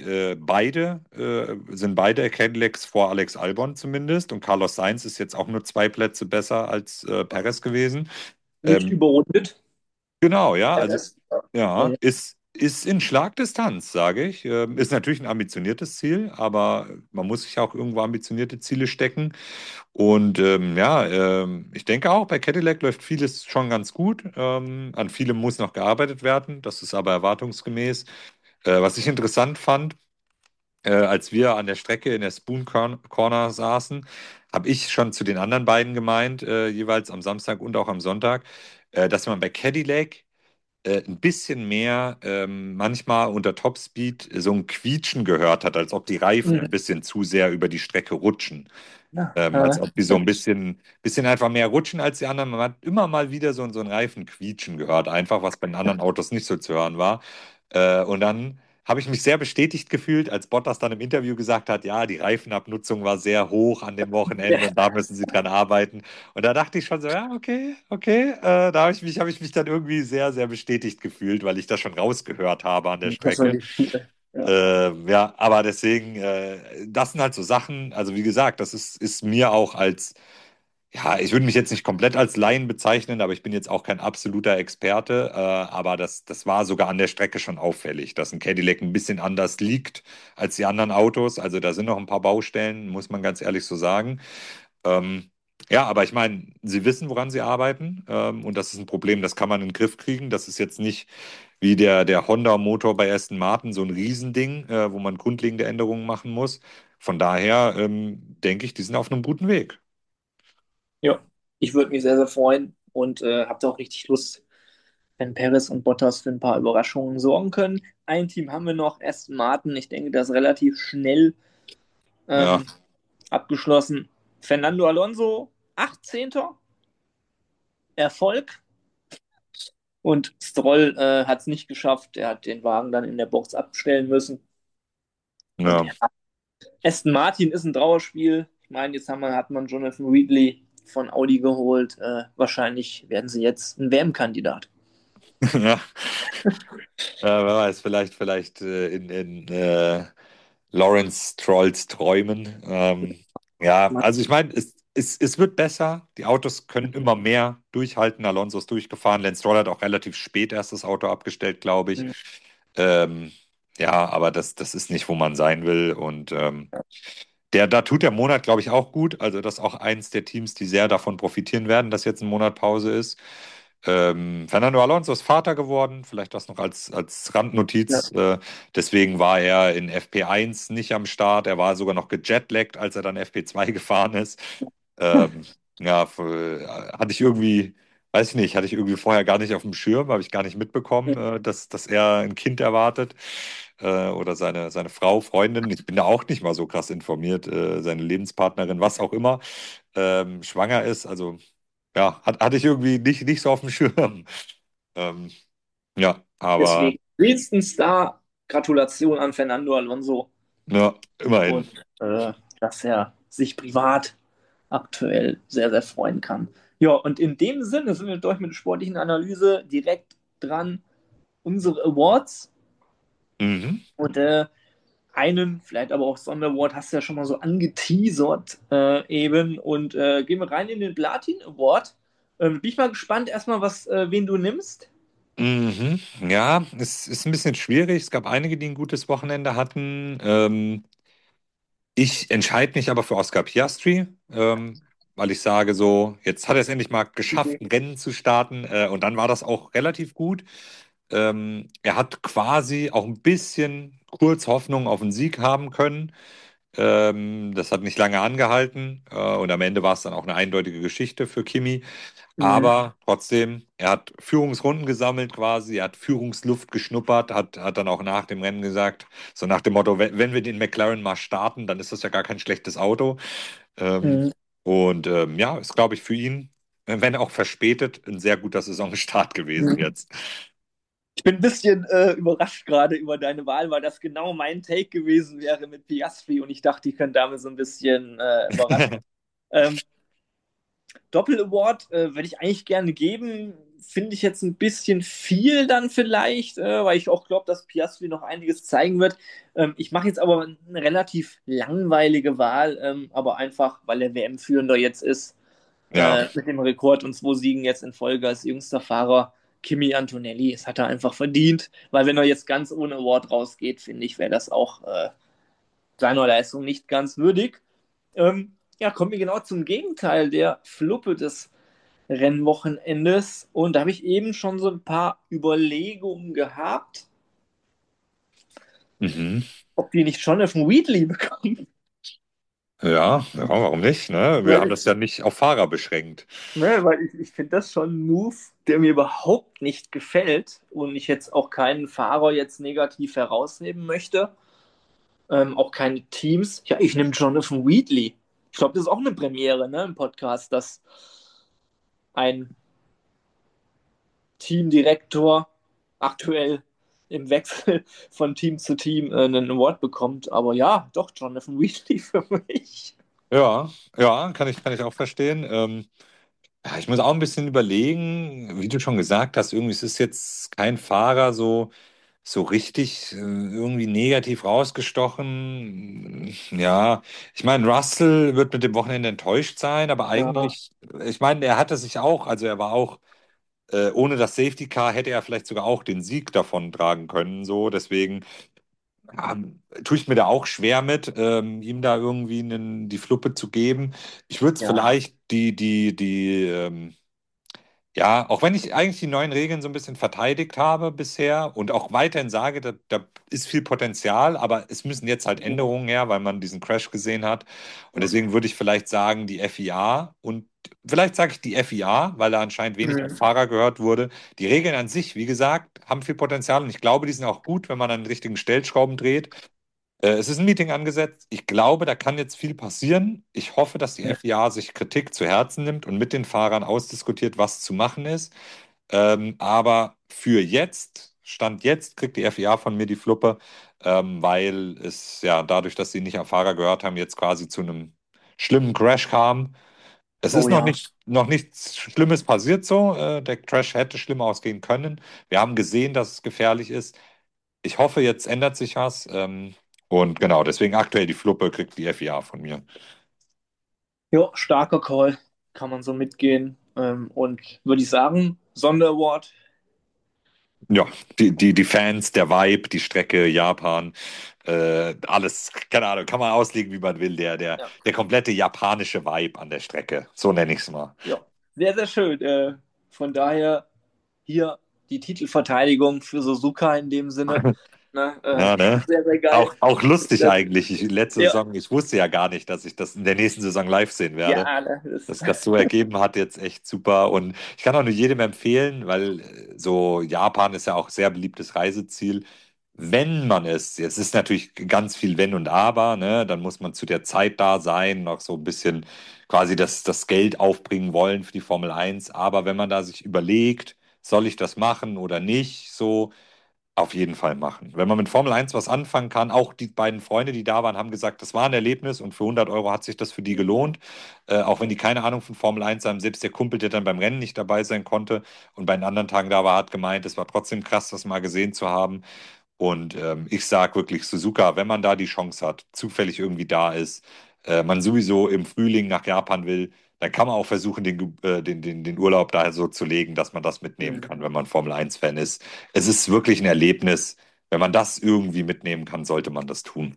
sind beide Cadillacs vor Alex Albon zumindest und Carlos Sainz ist jetzt auch nur 2 Plätze besser als Perez gewesen. Nicht Ähm, überrundet. genau, ja, Der also Rest. ja, Ja. ist in Schlagdistanz, sage ich. Ist natürlich ein ambitioniertes Ziel, aber man muss sich auch irgendwo ambitionierte Ziele stecken. Und ja, ich denke auch, bei Cadillac läuft vieles schon ganz gut. An vielem muss noch gearbeitet werden. Das ist aber erwartungsgemäß. Was ich interessant fand, als wir an der Strecke in der Corner saßen, habe ich schon zu den anderen beiden gemeint, jeweils am Samstag und auch am Sonntag, dass man bei Cadillac ein bisschen mehr manchmal unter Topspeed so ein Quietschen gehört hat, als ob die Reifen ein Mhm. bisschen zu sehr über die Strecke rutschen. Ja, Als ob die so ein bisschen einfach mehr rutschen als die anderen. Man hat immer mal wieder so ein Reifen quietschen gehört, einfach, was bei den anderen Autos nicht so zu hören war. Und dann habe ich mich sehr bestätigt gefühlt, als Bottas dann im Interview gesagt hat, ja, die Reifenabnutzung war sehr hoch an dem Wochenende und da müssen sie dran arbeiten. Und da dachte ich schon so, ja, okay, okay. Da habe ich mich dann irgendwie sehr, sehr bestätigt gefühlt, weil ich das schon rausgehört habe an der das war Strecke. die Spiele. Ja. Ja, aber deswegen, das sind halt so Sachen, also wie gesagt, das ist mir auch als Ja, ich würde mich jetzt nicht komplett als Laien bezeichnen, aber ich bin jetzt auch kein absoluter Experte. Aber das war sogar an der Strecke schon auffällig, dass ein Cadillac ein bisschen anders liegt als die anderen Autos. Also da sind noch ein paar Baustellen, muss man ganz ehrlich so sagen. Ähm, ja, aber ich meine, sie wissen, woran sie arbeiten. Und das ist ein Problem, das kann man in den Griff kriegen. Das ist jetzt nicht wie der Honda-Motor bei Aston Martin so ein Riesending, wo man grundlegende Änderungen machen muss. Von daher denke ich, die sind auf einem guten Weg. Ja, ich würde mich sehr, sehr freuen und habe da auch richtig Lust, wenn Perez und Bottas für ein paar Überraschungen sorgen können. Ein Team haben wir noch, Aston Martin. Ich denke, das ist relativ schnell Ja. ähm, abgeschlossen. Fernando Alonso, 18. Erfolg. Und Stroll hat es nicht geschafft. Er hat den Wagen dann in der Box abstellen müssen. Und Ja. ja, Aston Martin ist ein Trauerspiel. Ich meine, hat man Jonathan Wheatley von Audi geholt. Wahrscheinlich werden sie jetzt ein WM-Kandidat. Ja. Wer weiß, vielleicht in Lawrence Strolls Träumen. Ja, also ich meine, es wird besser. Die Autos können immer mehr durchhalten. Alonso ist durchgefahren. Lance Stroll hat auch relativ spät erst das Auto abgestellt, glaube ich. Ähm, ja, aber das ist nicht, wo man sein will. Und da tut der Monat, glaube ich, auch gut. Also das ist auch eins der Teams, die sehr davon profitieren werden, dass jetzt ein Monat Pause ist. Fernando Alonso ist Vater geworden, vielleicht das noch als Ja. Randnotiz. Deswegen war er in FP1 nicht am Start. Er war sogar noch gejetlaggt, als er dann FP2 gefahren ist. Ähm, ja, hatte ich irgendwie, weiß ich nicht, hatte ich irgendwie vorher gar nicht auf dem Schirm, habe ich gar nicht mitbekommen, dass er ein Kind erwartet. Oder seine Frau, Freundin. Ich bin da auch nicht mal so krass informiert, seine Lebenspartnerin, was auch immer, schwanger ist. Also ja, hatte ich irgendwie nicht so auf dem Schirm. Ähm, ja, aber Deswegen höchstens da Gratulation an Fernando Alonso ja, immerhin. und dass er sich privat aktuell sehr, sehr freuen kann. Ja, und in dem Sinne sind wir durch mit der sportlichen Analyse direkt dran. Unsere Awards Mhm. und einen, vielleicht aber auch Sonderaward, hast du ja schon mal so angeteasert eben. Und gehen wir rein in den Platin Award. Bin ich mal gespannt, erstmal, wen du nimmst. Mhm. Ja, es ist ein bisschen schwierig. Es gab einige, die ein gutes Wochenende hatten. Ich entscheide mich aber für Oscar Piastri, weil ich sage so, jetzt hat er es endlich mal geschafft, ein Rennen zu starten, und dann war das auch relativ gut. Er hat quasi auch ein bisschen kurz Hoffnung auf einen Sieg haben können. Das hat nicht lange angehalten, und am Ende war es dann auch eine eindeutige Geschichte für Kimi. Mhm. Aber trotzdem, er hat Führungsrunden gesammelt quasi, er hat Führungsluft geschnuppert, hat dann auch nach dem Rennen gesagt, so nach dem Motto, wenn wir den McLaren mal starten, dann ist das ja gar kein schlechtes Auto. Ähm, Mhm. ja, ist, glaube ich, für ihn, wenn auch verspätet, ein sehr guter Saisonstart gewesen Mhm. jetzt. Ich bin ein bisschen überrascht gerade über deine Wahl, weil das genau mein Take gewesen wäre mit Piastri und ich dachte, ich könnte damit so ein bisschen überraschen. Ähm, Doppel-Award werde ich eigentlich gerne geben. Finde ich jetzt ein bisschen viel dann vielleicht, weil ich auch glaube, dass Piastri noch einiges zeigen wird. Ich mache jetzt aber eine relativ langweilige Wahl, aber einfach, weil der WM-Führender jetzt ist, Ja, mit dem Rekord und 2 Siegen jetzt in Folge als jüngster Fahrer. Kimi Antonelli, es hat er einfach verdient, weil wenn er jetzt ganz ohne Award rausgeht, finde ich, wäre das auch seiner Leistung nicht ganz würdig. Ja, kommen wir genau zum Gegenteil der Fluppe des Rennwochenendes. Und da habe ich eben schon so ein paar Überlegungen gehabt, mhm. ob wir nicht Jonathan Wheatley bekommen. Ja, warum nicht, ne? Wir Weil haben das ich, ja nicht auf Fahrer beschränkt. weil ich finde das schon ein Move, der mir überhaupt nicht gefällt und ich jetzt auch keinen Fahrer jetzt negativ herausheben möchte. Auch keine Teams. Ja, ich nehme Jonathan Wheatley. Ich glaube, das ist auch eine Premiere, ne, im Podcast, dass ein Teamdirektor aktuell im Wechsel von Team zu Team einen Award bekommt. Aber ja, doch, Jonathan Wheatley für mich. Ja, ja, kann ich auch verstehen. Ja, ich muss auch ein bisschen überlegen, wie du schon gesagt hast, irgendwie es ist jetzt kein Fahrer so. so richtig irgendwie negativ rausgestochen. Ja, ich meine, Russell wird mit dem Wochenende enttäuscht sein, aber Ja, eigentlich, ich meine, er hatte sich auch, also er war auch, ohne das Safety Car hätte er vielleicht sogar auch den Sieg davon tragen können, so. Deswegen tue ich mir da auch schwer mit, ihm da irgendwie die Fluppe zu geben. Ich würde es ja, vielleicht ja, auch wenn ich eigentlich die neuen Regeln so ein bisschen verteidigt habe bisher und auch weiterhin sage, da ist viel Potenzial, aber es müssen jetzt halt Änderungen her, weil man diesen Crash gesehen hat. Und deswegen würde ich vielleicht sagen, die FIA und vielleicht sage ich die FIA, weil da anscheinend wenig auf Mhm. Fahrer gehört wurde. Die Regeln an sich, wie gesagt, haben viel Potenzial und ich glaube, die sind auch gut, wenn man an den richtigen Stellschrauben dreht. Es ist ein Meeting angesetzt. Ich glaube, da kann jetzt viel passieren. Ich hoffe, dass die Ja. FIA sich Kritik zu Herzen nimmt und mit den Fahrern ausdiskutiert, was zu machen ist. Aber für jetzt, Stand jetzt, kriegt die FIA von mir die Fluppe, weil es ja dadurch, dass sie nicht auf Fahrer gehört haben, jetzt quasi zu einem schlimmen Crash kam. Es ist Oh ja. noch nichts Schlimmes passiert so. Der Crash hätte schlimm ausgehen können. Wir haben gesehen, dass es gefährlich ist. Ich hoffe, jetzt ändert sich was. Und genau, deswegen aktuell die Fluppe kriegt die FIA von mir. Ja, starker Call, kann man so mitgehen. Und würde ich sagen, Sonderaward. Ja, die Fans, der Vibe, die Strecke, Japan, alles, keine Ahnung, kann man auslegen, wie man will. Ja, Der komplette japanische Vibe an der Strecke. So nenne ich es mal. ja, sehr, sehr schön. Von daher hier die Titelverteidigung für Suzuka in dem Sinne. Ne, Ja, ne? sehr, sehr geil. Auch lustig Das, eigentlich. Letzte ja, Saison, ich wusste ja gar nicht, dass ich das in der nächsten Saison live sehen werde. ja, ne, das, Dass sich das so ergeben hat, jetzt echt super. Und ich kann auch nur jedem empfehlen, weil so Japan ist ja auch sehr beliebtes Reiseziel. Wenn man es ist natürlich ganz viel Wenn und Aber, ne? Dann muss man zu der Zeit da sein, noch so ein bisschen quasi das Geld aufbringen wollen für die Formel Eins. Aber wenn man da sich überlegt, soll ich das machen oder nicht, so auf jeden Fall machen. Wenn man mit Formel Eins was anfangen kann, auch die beiden Freunde, die da waren, haben gesagt, das war ein Erlebnis und für 100 € hat sich das für die gelohnt. Auch wenn die keine Ahnung von Formel Eins haben, selbst der Kumpel, der dann beim Rennen nicht dabei sein konnte und bei den anderen Tagen da war, hat gemeint, es war trotzdem krass, das mal gesehen zu haben. Und ich sage wirklich, Suzuka, wenn man da die Chance hat, zufällig irgendwie da ist, man sowieso im Frühling nach Japan will, dann kann man auch versuchen, den Urlaub da so zu legen, dass man das mitnehmen Mhm. kann, wenn man Formel Eins fan ist. Es ist wirklich ein Erlebnis. Wenn man das irgendwie mitnehmen kann, sollte man das tun.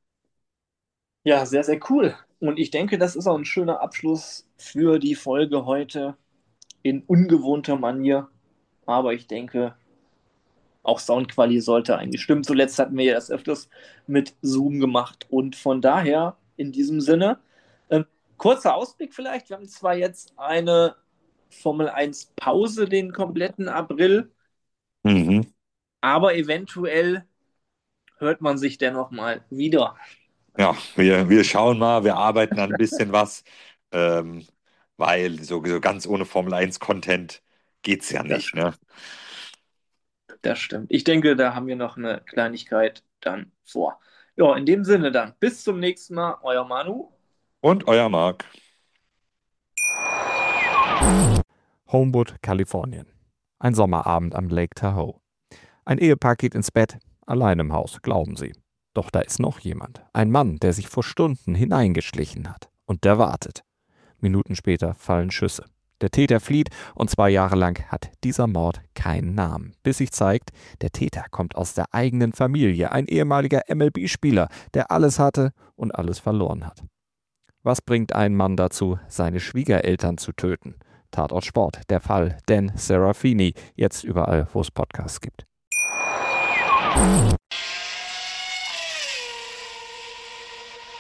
Ja, sehr, sehr cool. Und ich denke, das ist auch ein schöner Abschluss für die Folge heute in ungewohnter Manier. Aber ich denke, auch Soundqualität sollte eigentlich stimmen. Zuletzt hatten wir ja das öfters mit Zoom gemacht. Und von daher, in diesem Sinne, kurzer Ausblick vielleicht. Wir haben zwar jetzt eine Formel 1 Pause den kompletten April, Mhm. aber eventuell hört man sich dennoch mal wieder. Ja, wir schauen mal, wir arbeiten an ein bisschen was, ähm, weil so ganz ohne Formel Eins Content geht's ja Das, nicht, ne? das stimmt. Ich denke, da haben wir noch eine Kleinigkeit dann vor. Ja, in dem Sinne dann. Bis zum nächsten Mal. Euer Manu. Und euer Marc. Homewood, Kalifornien. Ein Sommerabend am Lake Tahoe. Ein Ehepaar geht ins Bett, allein im Haus, glauben sie. Doch da ist noch jemand. Ein Mann, der sich vor Stunden hineingeschlichen hat. Und der wartet. Minuten später fallen Schüsse. Der Täter flieht und 2 Jahre lang hat dieser Mord keinen Namen. Bis sich zeigt, der Täter kommt aus der eigenen Familie, ein ehemaliger MLB-Spieler, der alles hatte und alles verloren hat. Was bringt einen Mann dazu, seine Schwiegereltern zu töten? Tatort Sport, der Fall Dan Serafini, jetzt überall, wo es Podcasts gibt.